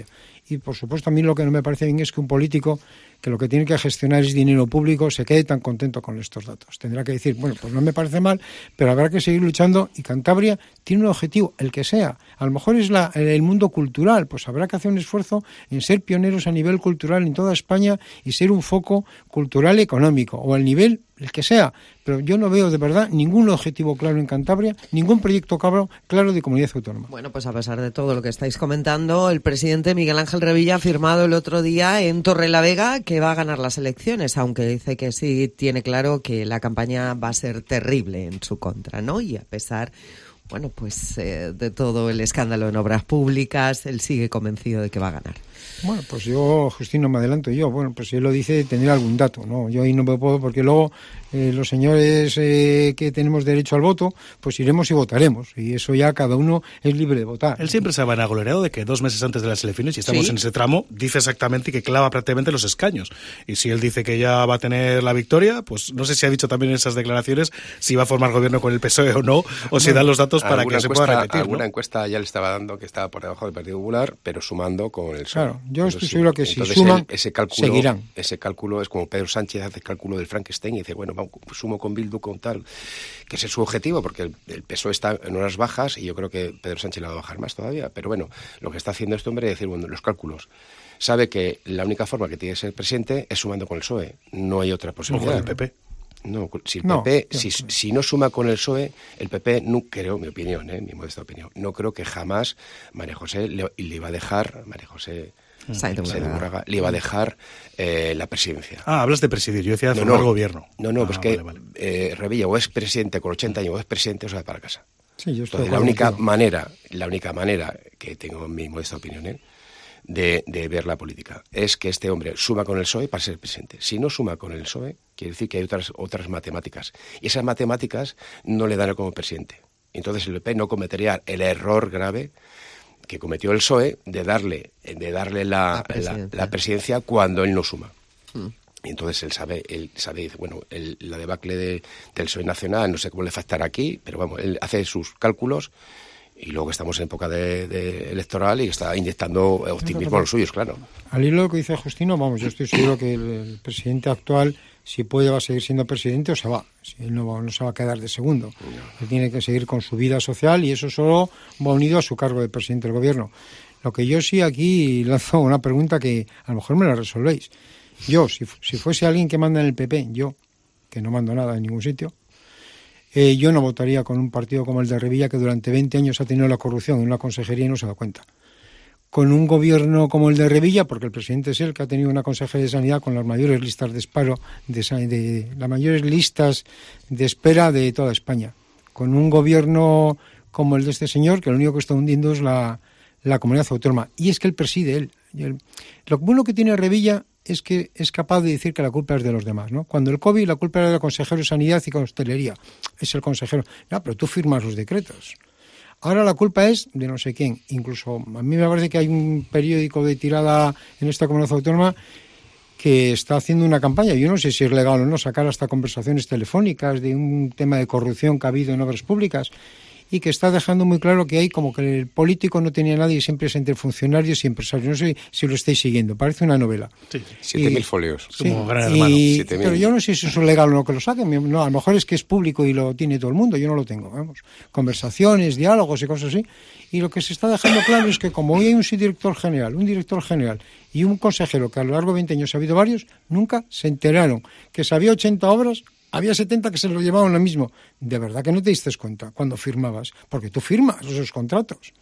Y, por supuesto, a mí lo que no me parece bien es que un político que lo que tiene que gestionar es dinero público se quede tan contento con estos datos. Tendrá que decir, bueno, pues no me parece mal, pero habrá que seguir luchando y Cantabria tiene un objetivo, el que sea. A lo mejor es el mundo cultural, pues habrá que hacer un esfuerzo en ser pioneros a nivel cultural en toda España y ser un foco cultural y económico, o al nivel el que sea. Pero yo no veo de verdad ningún objetivo claro en Cantabria, ningún proyecto claro de comunidad autónoma. Bueno, pues a pesar de todo lo que estáis comentando, el presidente Miguel Ángel Revilla ha afirmado el otro día en Torrelavega que va a ganar las elecciones, aunque dice que sí tiene claro que la campaña va a ser terrible en su contra, ¿no? Y a pesar, bueno, pues de todo el escándalo en obras públicas, él sigue convencido de que va a ganar. Bueno, pues yo, Justino, me adelanto yo. Bueno, pues si él lo dice, tendré algún dato, ¿no? Yo ahí no me puedo, porque luego los señores que tenemos derecho al voto, pues iremos y votaremos. Y eso ya cada uno es libre de votar. Él siempre se ha vanagloriado de que 2 meses antes de las elecciones, y estamos en ese tramo, dice exactamente que clava prácticamente los escaños. Y si él dice que ya va a tener la victoria, pues no sé si ha dicho también en esas declaraciones si va a formar gobierno con el PSOE o no, o si dan los datos para que se pueda repetir. Alguna encuesta ya le estaba dando que estaba por debajo del Partido Popular, pero sumando con el PSOE. Claro, yo estoy seguro que si suman, seguirán. Ese cálculo es como Pedro Sánchez hace el cálculo del Frankenstein y dice, bueno, sumo con Bildu con tal, que ese es su objetivo, porque el PSOE está en horas bajas y yo creo que Pedro Sánchez la va a bajar más todavía. Pero bueno, lo que está haciendo este hombre es decir, bueno, los cálculos. Sabe que la única forma que tiene de ser presidente es sumando con el PSOE. No hay otra posibilidad. No, con el PP. No, si el PP, si no suma con el PSOE, el PP, no creo, mi opinión, mi modesta opinión, no creo que jamás María José le iba a dejar, María José Sáenz de Burraga, le iba a dejar la presidencia. Ah, hablas de presidir, yo decía de formar gobierno. No, pues que vale. Revilla o es presidente con 80 años o es presidente o se va para casa. Sí, yo estoy. Entonces, la única manera que tengo, en mi modesta opinión, de ver la política es que este hombre suma con el PSOE para ser presidente. Si no suma con el PSOE, quiere decir que hay otras matemáticas. Y esas matemáticas no le dan como presidente. Entonces el PP no cometería el error grave que cometió el PSOE de darle la presidencia cuando él no suma. Y entonces él sabe, dice, bueno, la debacle del PSOE nacional, no sé cómo le afectará aquí, pero vamos, él hace sus cálculos. Y luego estamos en época de electoral y está inyectando optimismo a los suyos, claro. Al hilo de lo que dice Justino, vamos, yo estoy seguro que el presidente actual, si puede, va a seguir siendo presidente o se va. Si él no se va a quedar de segundo. Él tiene que seguir con su vida social y eso solo va unido a su cargo de presidente del gobierno. Lo que yo sí aquí lanzo una pregunta que a lo mejor me la resolvéis. Yo, si fuese alguien que manda en el PP, yo, que no mando nada en ningún sitio, yo no votaría con un partido como el de Revilla, que durante 20 años ha tenido la corrupción en una consejería y no se da cuenta. Con un gobierno como el de Revilla, porque el presidente es él que ha tenido una consejería de sanidad con las mayores listas de las mayores listas de espera de toda España. Con un gobierno como el de este señor, que lo único que está hundiendo es la comunidad autónoma. Y es que él preside él. Lo bueno que tiene Revilla es que es capaz de decir que la culpa es de los demás, ¿no? Cuando el COVID, la culpa era del consejero de Sanidad y Hostelería. Es el consejero. No, pero tú firmas los decretos. Ahora la culpa es de no sé quién. Incluso a mí me parece que hay un periódico de tirada en esta comunidad autónoma que está haciendo una campaña. Yo no sé si es legal o no sacar hasta conversaciones telefónicas de un tema de corrupción que ha habido en obras públicas y que está dejando muy claro que hay como que el político no tenía nadie y siempre es entre funcionarios y empresarios. No sé si lo estáis siguiendo, parece una novela. Sí. 7.000 folios. Sí. Como Gran Hermano. Pero yo no sé si eso es legal o no que lo saquen. No, a lo mejor es que es público y lo tiene todo el mundo. Yo no lo tengo. Vamos. Conversaciones, diálogos y cosas así. Y lo que se está dejando claro es que como hoy hay un director general y un consejero que a lo largo de 20 años ha habido varios, nunca se enteraron que si había 80 obras, había 70 que se lo llevaban lo mismo. De verdad que no te diste cuenta cuando firmabas, porque tú firmas esos contratos.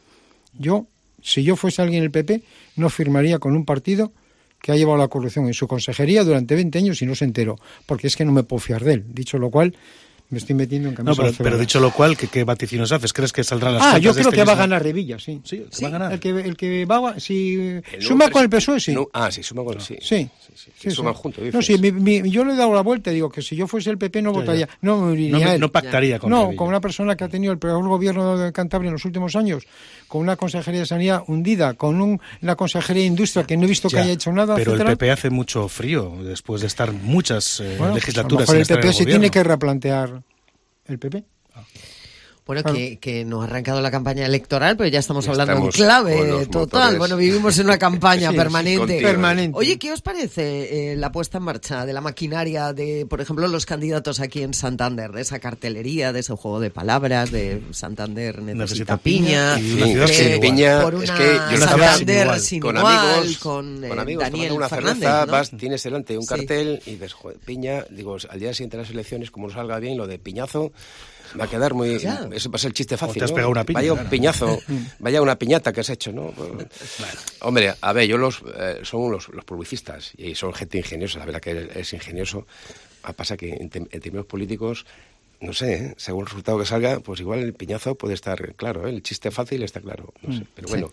Si yo fuese alguien del PP, no firmaría con un partido que ha llevado la corrupción en su consejería durante 20 años y no se enteró, porque es que no me puedo fiar de él. Dicho lo cual, me estoy metiendo en camisa. No, pero dicho lo cual, ¿qué vaticinios haces? ¿Crees que saldrán las cuentas yo creo de que va a ganar Revilla, sí. Sí, va a ganar. El que va, si suma con el PSOE, sí. Sí, suma con el sí. Sí, suman juntos. No, sí, yo le he dado la vuelta y digo que si yo fuese el PP no votaría. No pactaría con Revilla. Con una persona que ha tenido el peor gobierno de Cantabria en los últimos años, con una consejería de sanidad hundida, con una consejería de industria que no he visto que haya hecho nada, pero etcétera. El PP hace mucho frío después de estar muchas legislaturas. A lo mejor el PP se tiene que replantear el PP. Bueno, Claro. que no ha arrancado la campaña electoral, pero ya estamos Ya hablando en estamos con clave los total. motores. Bueno, vivimos en una campaña Sí, permanente. permanente. Oye, ¿qué os parece la puesta en marcha de la maquinaria de, por ejemplo, los candidatos aquí en Santander? De esa cartelería, de ese juego de palabras, de Santander necesita piña. Y una ciudad sin piña. Por Es una que yo Santander sin con igual, amigos, con amigos Daniel tomando una Fernández, cerveza, ¿no? vas, tienes delante un Sí. cartel y ves, joder, piña, digo, al día siguiente de las elecciones, como no salga bien, lo de piñazo va a quedar muy... Ya. Eso va a ser el chiste fácil, te has ¿no? pegado una piña, Vaya un claro. piñazo, vaya una piñata que has hecho, ¿no? Hombre, a ver, son los publicistas y son gente ingeniosa, la verdad que es ingenioso. Pasa que en términos políticos, no sé, según el resultado que salga, pues igual el piñazo puede estar claro, el chiste fácil está claro, no sé, pero bueno...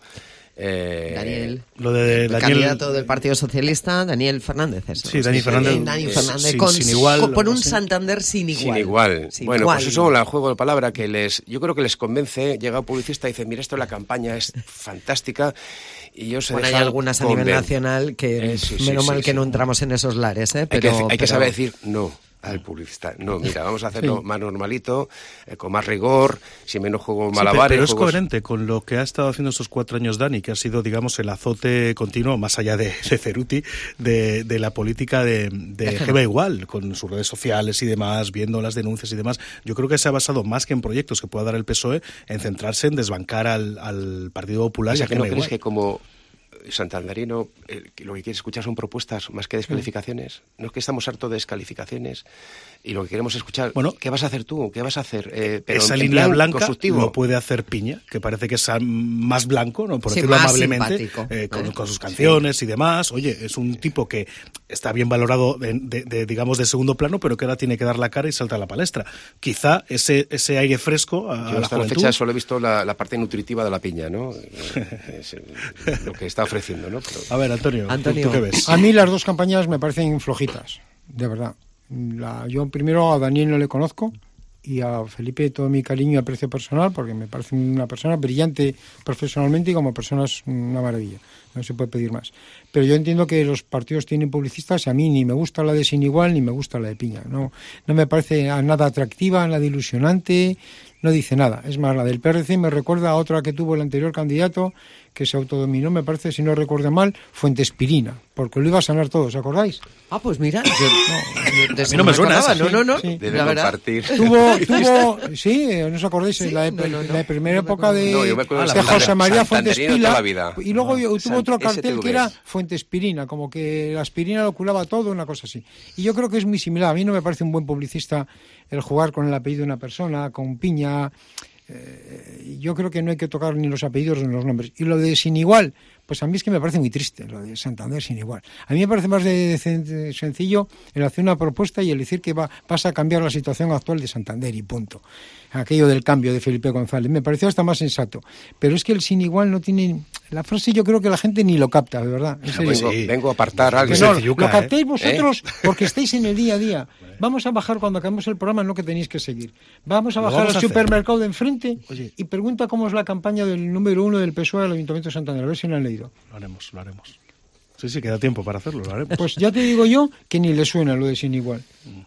Daniel, Lo de el Daniel, candidato del Partido Socialista, Daniel Fernández. Eso. Sí, Dani Fernández. Dani Fernández Sin igual, por un sí. Santander sin igual. Sin igual. Sin Bueno, igual. pues eso es el juego de palabra que yo creo que les convence. Llega un publicista y dice, mira, esto de la campaña es fantástica. Y ellos se Bueno, hay dejan algunas a nivel conven- nacional que Sí, menos sí, mal sí, que sí. no entramos en esos lares, ¿eh? Hay que Pero saber decir no al publicista. No, mira, vamos a hacerlo Sí. más normalito, con más rigor, sin menos juego Sí, malabares. pero es juegos- coherente con lo que ha estado haciendo estos 4 años Dani, que ha sido, digamos, el azote continuo, más allá de Ceruti, de la política de Geba Igual, con sus redes sociales y demás, viendo las denuncias y demás. Yo creo que se ha basado, más que en proyectos que pueda dar el PSOE, en centrarse en desbancar al Partido Popular O y sea, a que no Geba crees Igual. que como santanderino lo que quiere escuchar son propuestas más que descalificaciones. No es que estamos hartos de descalificaciones y lo que queremos escuchar, ¿qué vas a hacer tú? ¿Qué vas a hacer? Pero Esa en línea plan blanca constructivo. lo puede hacer Piña, que parece que es más blanco, ¿no? Por Sí, decirlo más amablemente, simpático. con sus canciones y demás. Oye, es un tipo que está bien valorado, digamos, de segundo plano, pero que ahora tiene que dar la cara y salta a la palestra. Quizá ese aire fresco a Yo la hasta la juventud... fecha solo he visto la parte nutritiva de la piña, ¿no? Es lo que está ofreciendo, ¿no? Pero... A ver, Antonio, ¿tú qué ves? A mí las dos campañas me parecen flojitas, de verdad. Yo primero a Daniel no le conozco y a Felipe todo mi cariño y aprecio personal porque me parece una persona brillante profesionalmente y como persona es una maravilla. No se puede pedir más. Pero yo entiendo que los partidos tienen publicistas y a mí ni me gusta la de Sin Igual ni me gusta la de Piña. No me parece nada atractiva, nada ilusionante, no dice nada. Es más, la del PRC me recuerda a otra que tuvo el anterior candidato que se autodominó, me parece, si no recuerdo mal, Fuentespirina, porque lo iba a sanar todo, ¿os acordáis? Ah, pues mira, A mí no me suena esa. No, Sí. Deben la verdad. compartir. Tuvo, sí, ¿no os acordáis? Sí, la primera época de, No, yo me acuerdo de José María Santanderino Fuentespila, toda la vida. y luego tuvo otro cartel STV. que era Fuentespirina, como que la aspirina lo curaba todo, una cosa así. Y yo creo que es muy similar. A mí no me parece un buen publicista el jugar con el apellido de una persona, con Piña. Yo creo que no hay que tocar ni los apellidos ni los nombres. Y lo de Sin Igual, pues a mí es que me parece muy triste, lo de Santander Sin Igual. A mí me parece más de sencillo el hacer una propuesta y el decir que vas a cambiar la situación actual de Santander y punto. Aquello del cambio de Felipe González, me pareció hasta más sensato. Pero es que el Sin Igual no tiene... La frase yo creo que la gente ni lo capta, de verdad. En serio. Vengo a apartar a alguien. Que no, lo captéis vosotros ¿Eh? porque estáis en el día a día. Vamos a bajar cuando acabemos el programa, no que tenéis que seguir. Vamos a Lo bajar vamos al a hacer. supermercado de enfrente y pregunta cómo es la campaña del número 1 del PSOE del Ayuntamiento de Santander. A ver si lo han leído. Lo haremos. Sí, queda tiempo para hacerlo, lo haremos. Pues ya te digo yo que ni le suena lo de Sin Igual.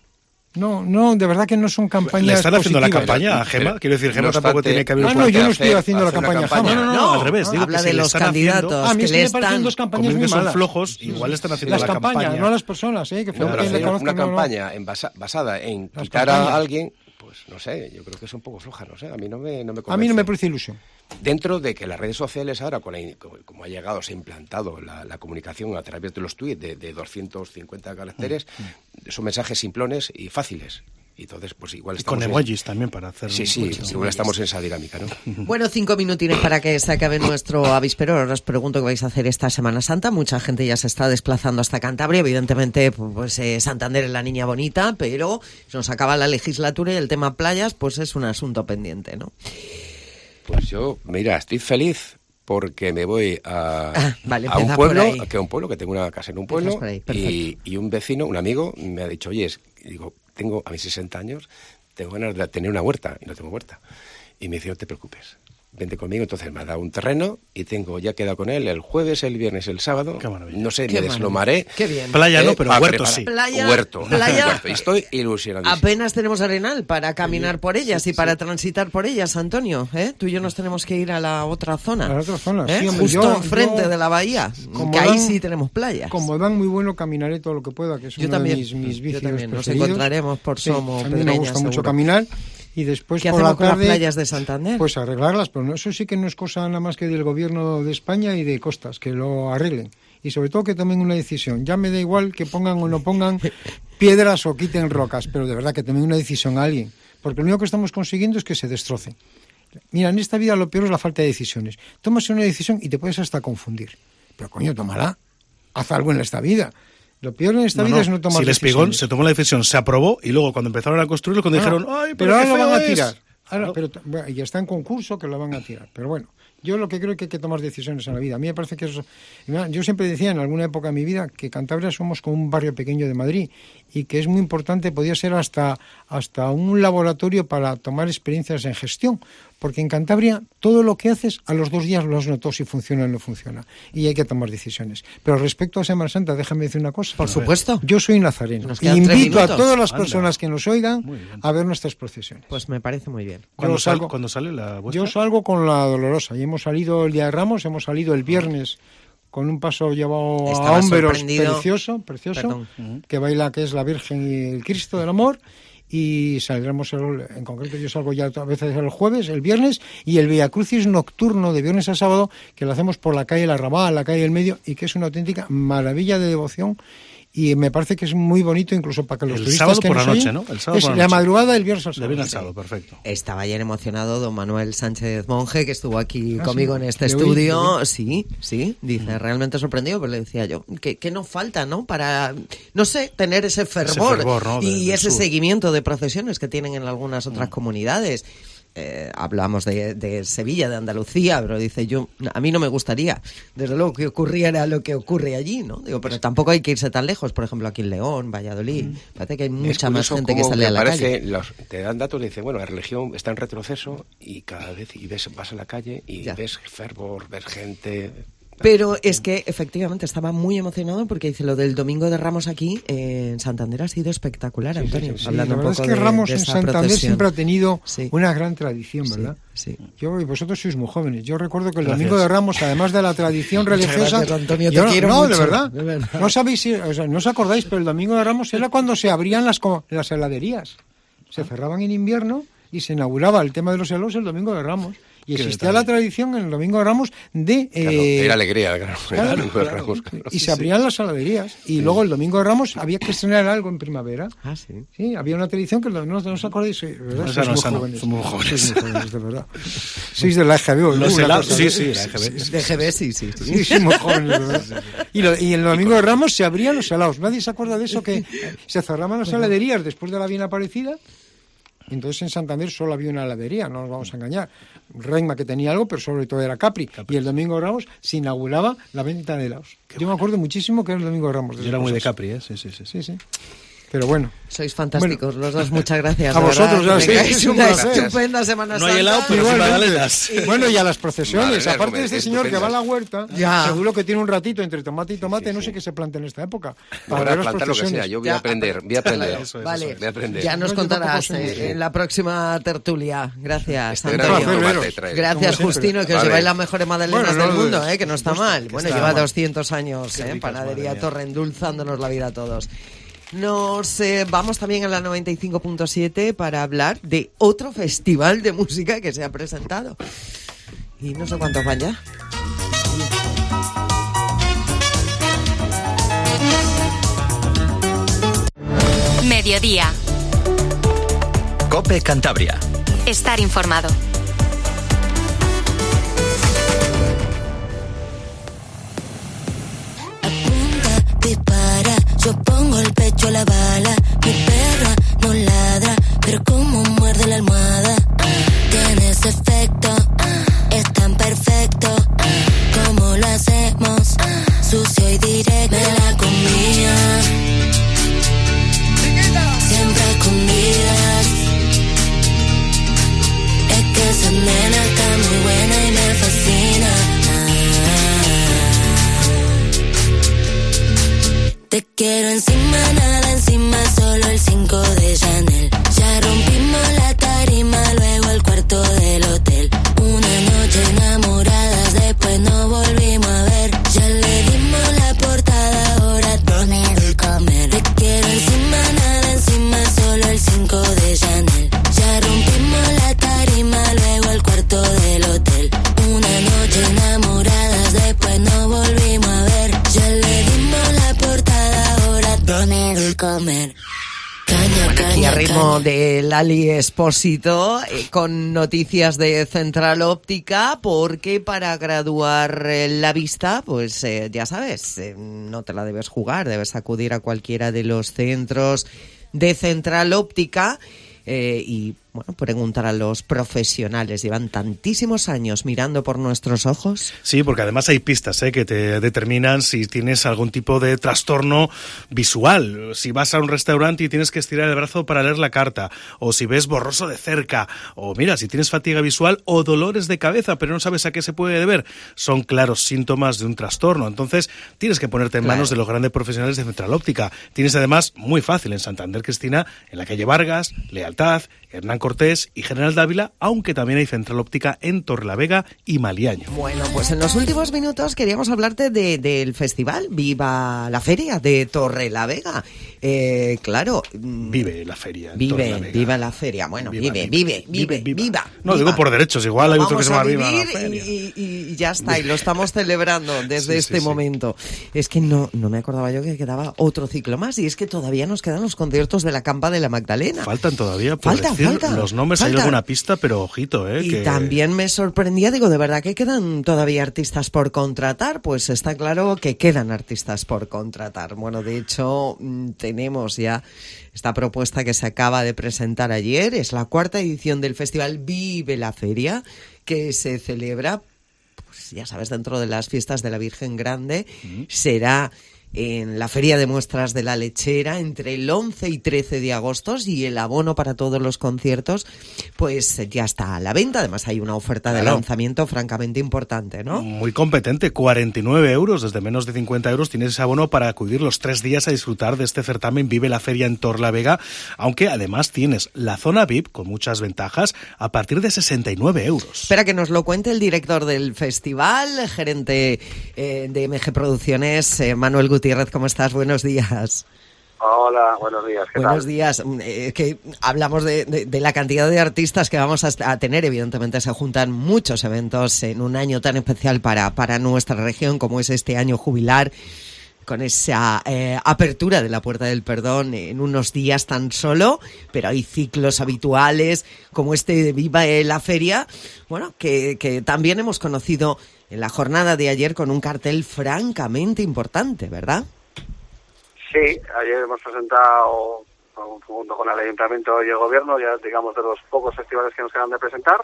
No, de verdad que no son campañas ¿Le están haciendo la positivas. campaña a Gema? Quiero decir, Gema No tampoco obstante- tiene que haber un No, yo no fuerte- estoy haciendo la campaña a Gema. No, al revés. Digo habla que de si le los están haciendo- candidatos A mí que es que le me parecen están... dos campañas como muy que son malas. flojos, igual están haciendo Las la campañas, campaña. no a las personas, que No, Felipe pero le hacer conozco, una no. campaña basada en Las quitar campañas. a alguien, pues no sé, yo creo que es un poco floja, no sé, a mí no me convence. A mí no me produce ilusión. Dentro de que las redes sociales ahora, como ha llegado, se ha implantado la comunicación a través de los tweets de 250 caracteres, son mensajes simplones y fáciles. Y entonces, pues igual Y estamos... con emojis también para hacer... Sí, muchos igual emojis. estamos en esa dinámica, ¿no? Bueno, 5 minutines para que se acabe nuestro avispero. Ahora os pregunto qué vais a hacer esta Semana Santa. Mucha gente ya se está desplazando hasta Cantabria. Evidentemente, pues Santander es la niña bonita, pero se nos acaba la legislatura y el tema playas, pues es un asunto pendiente, ¿no? Pues yo, mira, estoy feliz porque me voy a un empieza pueblo, por ahí. que tengo una casa en un pueblo, Empiezas por ahí, perfecto. y un vecino, un amigo, me ha dicho, oye, digo, tengo a mis 60 años, tengo ganas de tener una huerta, y no tengo huerta. Y me dice, no te preocupes, vente conmigo. Entonces me ha dado un terreno y ya he quedado con él el jueves, el viernes, el sábado. No sé, me deslomaré. Qué bien. Playa no, pero huerto sí. Huerto. Y estoy ilusionado. Apenas tenemos Arenal para caminar por ellas y para transitar por ellas, Antonio. Tú y yo nos tenemos que ir a la otra zona. A la otra zona, sí, hombre, justo enfrente de la bahía, que ahí sí tenemos playas. Como van muy bueno, caminaré todo lo que pueda, que es uno de mis vicios preferidos. Nos encontraremos por Somo, a mí me gusta mucho caminar. Y después ¿qué por hacemos la tarde, con las playas de Santander? Pues arreglarlas, pero eso sí que no es cosa nada más que del gobierno de España y de Costas, que lo arreglen. Y sobre todo que tomen una decisión. Ya me da igual que pongan o no pongan piedras o quiten rocas, pero de verdad que tomen una decisión a alguien. Porque lo único que estamos consiguiendo es que se destrocen. Mira, en esta vida lo peor es la falta de decisiones. Tomas una decisión y te puedes hasta confundir. Pero coño, tómala. Haz algo en esta vida. Lo peor en esta vida es no tomar decisiones. Si el Espigón se tomó la decisión, se aprobó y luego cuando empezaron a construirlo, cuando dijeron, ¡ay, pero ahora lo van a tirar! Ahora, pero ya está en concurso que lo van a tirar. Pero bueno, yo lo que creo es que hay que tomar decisiones en la vida. A mí me parece que eso... Yo siempre decía en alguna época de mi vida que Cantabria somos como un barrio pequeño de Madrid y que es muy importante, podía ser hasta un laboratorio para tomar experiencias en gestión. Porque en Cantabria todo lo que haces a los 2 días lo has notado si funciona o no funciona. Y hay que tomar decisiones. Pero respecto a Semana Santa, déjame decir una cosa. Por supuesto. Yo soy nazareno. Y invito a todas las personas que nos oigan a ver nuestras procesiones. Pues me parece muy bien. ¿Cuándo sale la vuestra? Yo salgo con la Dolorosa. Y hemos salido el Día de Ramos, hemos salido el viernes con un paso llevado a hombros precioso, que baila, que es la Virgen y el Cristo del Amor. Y saldremos, en concreto yo salgo ya a veces el jueves, el viernes, y el Via Crucis nocturno de viernes a sábado, que lo hacemos por la calle La Arrabal, la calle del Medio, y que es una auténtica maravilla de devoción. Y me parece que es muy bonito incluso para que los turistas sábado que por nos la noche, oyen, ¿no? El sábado es por la la noche. madrugada del viernes al sábado. De viernes al sábado, perfecto. Estaba ayer emocionado don Manuel Sánchez Monje, que estuvo aquí conmigo en este Le oí. estudio. Sí, dice, realmente sorprendido, pero le decía yo, que nos falta, ¿no? Para, no sé, tener ese fervor, ¿no? y ese sur. seguimiento de procesiones que tienen en algunas otras comunidades. Hablamos de Sevilla, de Andalucía, pero dice a mí no me gustaría, desde luego, que ocurriera lo que ocurre allí, ¿no? Digo, pero tampoco hay que irse tan lejos, por ejemplo, aquí en León, Valladolid, parece que hay mucha más gente que sale a la calle. Te dan datos y dicen, bueno, la religión está en retroceso y cada vez vas a la calle y ves fervor, ves gente... Pero es que efectivamente estaba muy emocionado porque dice lo del Domingo de Ramos aquí en Santander ha sido espectacular, Antonio. Sí, hablando la un verdad poco es que Ramos de en esa Santander procesión. siempre ha tenido una gran tradición, ¿verdad? Sí. Yo y vosotros sois muy jóvenes. Yo recuerdo que el Gracias. Domingo de Ramos, además de la tradición religiosa, gracias, Antonio, te quiero no, mucho. de verdad. No sabéis, no os acordáis, pero el Domingo de Ramos era cuando se abrían las heladerías. Se cerraban en invierno y se inauguraba el tema de los helados el Domingo de Ramos. Y existía la tradición en el Domingo de Ramos de... era alegría, claro. Y se abrían las heladerías. Y luego el Domingo de Ramos había que estrenar algo en primavera. Ah, sí. Sí, había una tradición que no os acordáis. ¿Verdad? Sois muy jóvenes, de verdad. Sois de la EGB. Los helados, sí, la EGB. De GB, sí. Sí, muy jóvenes, de verdad. Y el Domingo de Ramos se abrían los helados. Nadie se acuerda de eso, que se cerraban las heladerías después de la Bien Aparecida. Entonces en Santander solo había una heladería, no nos vamos a engañar. Reima, que tenía algo, pero sobre todo era Capri. Y el Domingo de Ramos se inauguraba la venta de helados. Yo me acuerdo muchísimo que era el Domingo de Ramos. Yo era muy de Capri, ¿eh? Sí. Pero bueno. Sois fantásticos los dos, muchas gracias. A vosotros, ya tengáis una estupenda Semana Santa. No hay helado, pero sí magdalenas. Bueno, y a las procesiones. Aparte de este señor que va a la huerta, ya. Seguro que tiene un ratito entre tomate y tomate, no sé qué se planta en esta época. Para ver las procesiones. Lo que sea, yo voy a aprender. Vale, voy a aprender. ya nos contarás en la próxima tertulia. Gracias, Antonio. Gracias, Justino, que os lleváis las mejores magdalenas del mundo, que no está mal. Bueno, lleva 200 años, Panadería Torre, endulzándonos la vida a todos. Nos vamos también a la 95.7 para hablar de otro festival de música que se ha presentado. Y no sé cuántos van ya. Mediodía. COPE Cantabria. Estar informado. Dispara, yo pongo el pecho a la bala. Mi perra no ladra, pero como muerde la almohada. Tiene ese efecto, es tan perfecto. Como lo hacemos, sucio y directo. Me la comía, siempre a escondidas. Es que esa nena está muy buena. quiero encima, nada encima, solo el 5 de Chanel. Ya rompimos la tarima, luego el cuarto del hotel. Una noche enamoradas, después no volvimos a ver. Ya le dimos la portada, ahora dormir y comer. Te quiero encima, nada encima, solo el 5 de Chanel. Ya rompimos la tarima, luego el cuarto del hotel. Una noche enamoradas, después no volvimos a ver. Ya le dimos la portada, ahora dormir y comer. Y a ritmo de Lali Espósito, con noticias de Central Óptica, porque para graduar la vista, pues ya sabes, no te la debes jugar, debes acudir a cualquiera de los centros de Central Óptica y, bueno, preguntar a los profesionales. Llevan tantísimos años mirando por nuestros ojos. Sí, porque además hay pistas que te determinan si tienes algún tipo de trastorno visual. Si vas a un restaurante y tienes que estirar el brazo para leer la carta, o si ves borroso de cerca, o mira, si tienes fatiga visual o dolores de cabeza, pero no sabes a qué se puede deber, son claros síntomas de un trastorno. Entonces, tienes que ponerte en manos de los grandes profesionales de Central Óptica. Tienes además, muy fácil, en Santander, Cristina, en la calle Vargas, Lealtad, Hernán Cortés y General Dávila, aunque también hay Central Óptica en Torrelavega y Maliaño. Bueno, pues en los últimos minutos queríamos hablarte del festival Viva la Feria de Torrelavega. Claro. Vive la feria. Viva la feria. Bueno, viva. No, digo por derechos, igual hay otro que se llama Viva la Feria. Y ya está, y lo estamos celebrando desde este momento. Es que no me acordaba yo que quedaba otro ciclo más, y es que todavía nos quedan los conciertos de la Campa de la Magdalena. Faltan todavía, decir los nombres, hay alguna pista, pero ojito, Y que... también me sorprendía, digo, ¿de verdad que quedan todavía artistas por contratar? Pues está claro que quedan artistas por contratar. Bueno, de hecho, tenemos ya esta propuesta que se acaba de presentar ayer. Es la 4ª edición del festival Vive la Feria, que se celebra, pues ya sabes, dentro de las fiestas de la Virgen Grande. Será en la Feria de Muestras de la Lechera entre el 11 y 13 de agosto, y el abono para todos los conciertos pues ya está a la venta. Además hay una oferta de lanzamiento francamente importante, ¿no? Muy competente, 49 euros, desde menos de 50 euros tienes ese abono para acudir los 3 días a disfrutar de este certamen Vive la Feria en Torrelavega, aunque además tienes la zona VIP con muchas ventajas a partir de 69 euros. Espera que nos lo cuente el director del festival, gerente de MG Producciones, Manuel Gutiérrez. ¿Cómo estás? Buenos días. Hola, buenos días. ¿Qué Buenos tal? días. Que hablamos de la cantidad de artistas que vamos a tener. Evidentemente se juntan muchos eventos en un año tan especial para nuestra región como es este año jubilar, con esa apertura de la Puerta del Perdón en unos días tan solo, pero hay ciclos habituales como este de Viva la Feria, bueno, que también hemos conocido en la jornada de ayer con un cartel francamente importante, ¿verdad? Sí, ayer hemos presentado, junto con el Ayuntamiento y el Gobierno, ya digamos de los pocos festivales que nos quedan de presentar,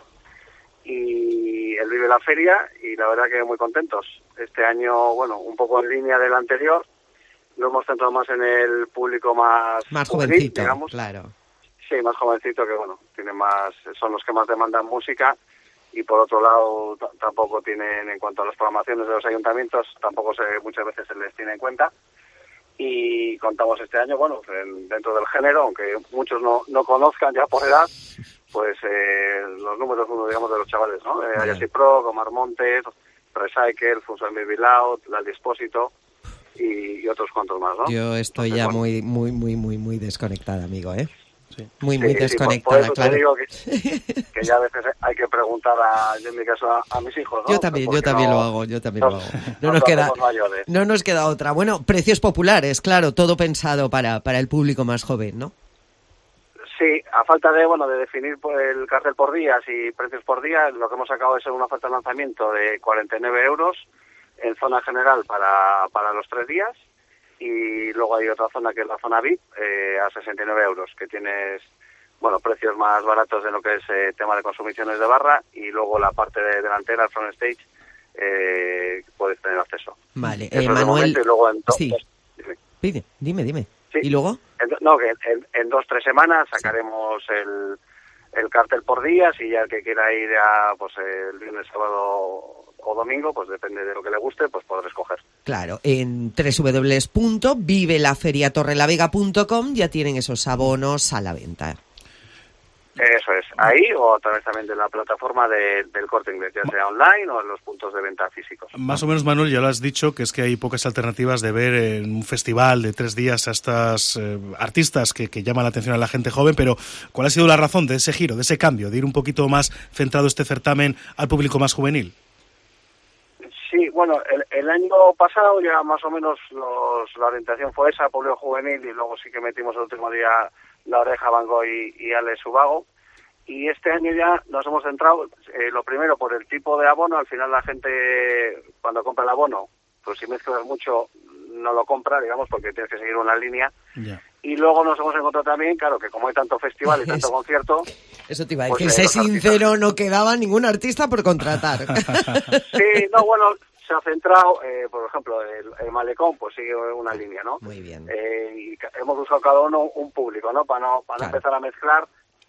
y el Vive la Feria, y la verdad que muy contentos. Este año, bueno, un poco en línea del anterior, lo hemos centrado más en el público más jovencito, digamos. Claro. Sí, más jovencito, que bueno, son los que más demandan música, y por otro lado tampoco tienen, en cuanto a las programaciones de los ayuntamientos, tampoco muchas veces se les tiene en cuenta. Y contamos este año, bueno, dentro del género, aunque muchos no conozcan ya por edad, pues los números uno, digamos, de los chavales, ¿no? Ayasi Pro, Omar Montes, Recycle, Funsal Loud, Lali Espósito y otros cuantos más, ¿no? Yo estoy ya muy desconectada, amigo, ¿eh? Sí. Muy desconectada, por eso claro. te digo que ya a veces hay que preguntar, yo en mi caso, a mis hijos, ¿no? Yo también lo hago. No nos queda otra. Bueno, precios populares, claro, todo pensado para el público más joven, ¿no? Sí, a falta de definir el cartel por días y precios por día, lo que hemos sacado es una oferta de lanzamiento de 49 euros en zona general para los 3 días. Y luego hay otra zona que es la zona VIP, a 69 euros, que tienes, precios más baratos de lo que es tema de consumiciones de barra, y luego la parte delantera, el front stage, puedes tener acceso. Vale, Manuel, y luego sí. Dime. Sí. ¿Y luego? Que en 2-3 semanas sacaremos el cartel por días, y ya el que quiera ir el viernes, sábado o domingo, pues depende de lo que le guste, pues podrá escoger. Claro, en www.vivelaferiatorrelavega.com ya tienen esos abonos a la venta. Eso es, ahí o a través también de la plataforma del Corte Inglés, ya sea online o en los puntos de venta físicos. Más o menos, Manuel, ya lo has dicho, que es que hay pocas alternativas de ver en un festival de 3 días a estas artistas que llaman la atención a la gente joven, pero ¿cuál ha sido la razón de ese giro, de ese cambio, de ir un poquito más centrado este certamen al público más juvenil? Sí, bueno, el año pasado ya más o menos la orientación fue esa, público juvenil, y luego sí que metimos el último día La Oreja, Van Gogh y Ale Subago. Y este año ya nos hemos centrado, lo primero, por el tipo de abono. Al final la gente, cuando compra el abono, pues si mezclas mucho, no lo compra, digamos, porque tienes que seguir una línea. Yeah. Y luego nos hemos encontrado también, claro, que como hay tanto festival y tanto concierto... Eso te iba a pues, decir, sé sincero, no quedaba ningún artista por contratar. Sí, no, bueno, se ha centrado, por ejemplo, el Malecón, pues sigue una línea, ¿no? Muy bien. Y hemos buscado cada uno un público, ¿no? Para no Claro. empezar a mezclar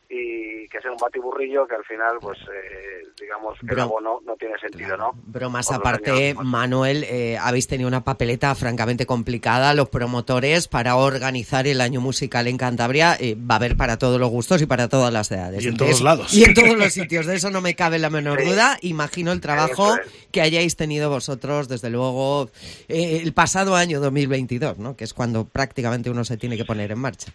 y que sea un batiburrillo que al final, pues, digamos, que el abono no tiene sentido, ¿no? Bromas Por los aparte, años, pues. Manuel, habéis tenido una papeleta francamente complicada, los promotores, para organizar el año musical en Cantabria. Va a haber para todos los gustos y para todas las edades. Y en todos lados. Y en todos los sitios, de eso no me cabe la menor Sí. duda. Imagino el trabajo Eso es. que hayáis tenido vosotros, desde luego, el pasado año 2022, ¿no? Que es cuando prácticamente uno se tiene que poner en marcha.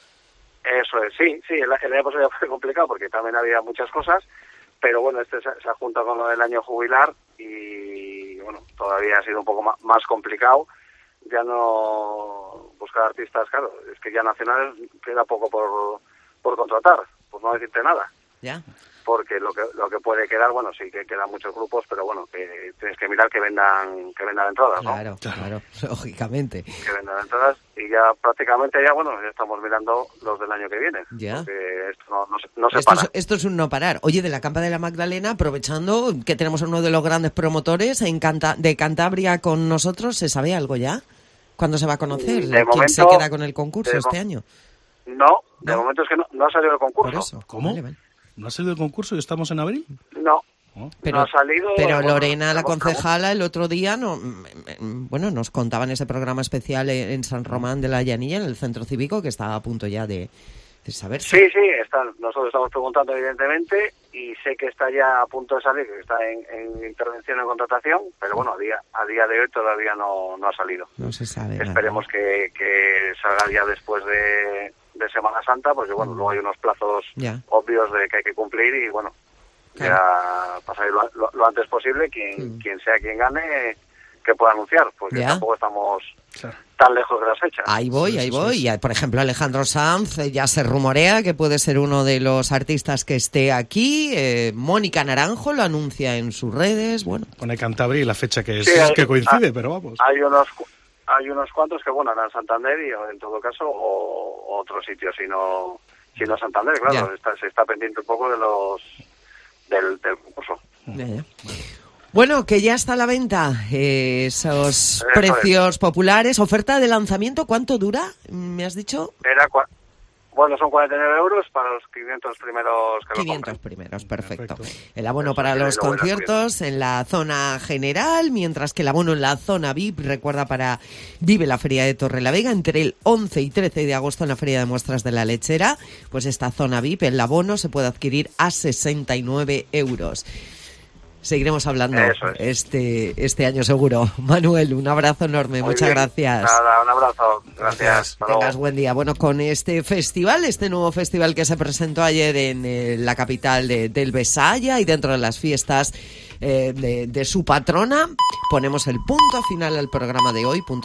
Eso es, sí, el año pasado ya fue complicado porque también había muchas cosas, pero bueno, este se ha juntado con lo del año jubilar y bueno, todavía ha sido un poco más complicado. Ya no buscar artistas, claro, es que ya nacionales queda poco por contratar, pues no decirte nada. ¿Ya? Porque lo que puede quedar, bueno, sí que quedan muchos grupos, pero bueno, que tienes que mirar que vendan entradas, ¿no? Claro, lógicamente. Que vendan entradas y ya prácticamente ya estamos mirando los del año que viene. Ya. Porque esto no se para. Esto es un no parar. Oye, de la Campa de la Magdalena, aprovechando que tenemos a uno de los grandes promotores de Cantabria con nosotros, ¿se sabe algo ya? ¿Cuándo se va a conocer? De ¿Quién momento, se queda con el concurso este año? No, de momento es que no ha salido el concurso. Por eso. ¿Cómo? Vale. ¿No ha salido el concurso y estamos en abril? No. Pero, no ha salido. pero bueno, Lorena, la concejala, el otro día nos contaba en ese programa especial en San Román de la Llanilla, en el centro cívico, que estaba a punto ya de saberse. Sí, nosotros estamos preguntando evidentemente y sé que está ya a punto de salir, que está en intervención en contratación, pero bueno, a día de hoy todavía no ha salido. No se sabe. Esperemos que salga ya después de Semana Santa, porque bueno, luego hay unos plazos Ya. obvios de que hay que cumplir y bueno, ya para salir lo antes posible, quien sea quien gane, que pueda anunciar, porque Ya. tampoco estamos tan lejos de las fechas. Ahí voy. Y, por ejemplo, Alejandro Sanz ya se rumorea que puede ser uno de los artistas que esté aquí. Mónica Naranjo lo anuncia en sus redes. Bueno, Pone Cantabria y la fecha que Sí, coincide, pero vamos. Hay unos cuantos que, bueno, harán Santander y en todo caso o otro sitio, si no Santander, claro, se está pendiente un poco del concurso. ya. Bueno, que ya está a la venta esos Eso precios populares. Oferta de lanzamiento, ¿cuánto dura? ¿Me has dicho? Son 49 euros para los 500 primeros que 500 primeros, perfecto. El abono para Eso, los y luego irá conciertos en la zona general, mientras que el abono en la zona VIP, recuerda, para Vive la Feria de Torrelavega, entre el 11 y 13 de agosto en la Feria de Muestras de la Lechera, pues esta zona VIP, el abono se puede adquirir a 69 euros. Seguiremos hablando este año seguro. Manuel, un abrazo enorme, Muy muchas bien. gracias. Nada, un abrazo. Gracias. Hasta luego. Tengas buen día. Bueno, con este festival, este nuevo festival que se presentó ayer en la capital del Besaya y dentro de las fiestas de su patrona, ponemos el punto final al programa de hoy.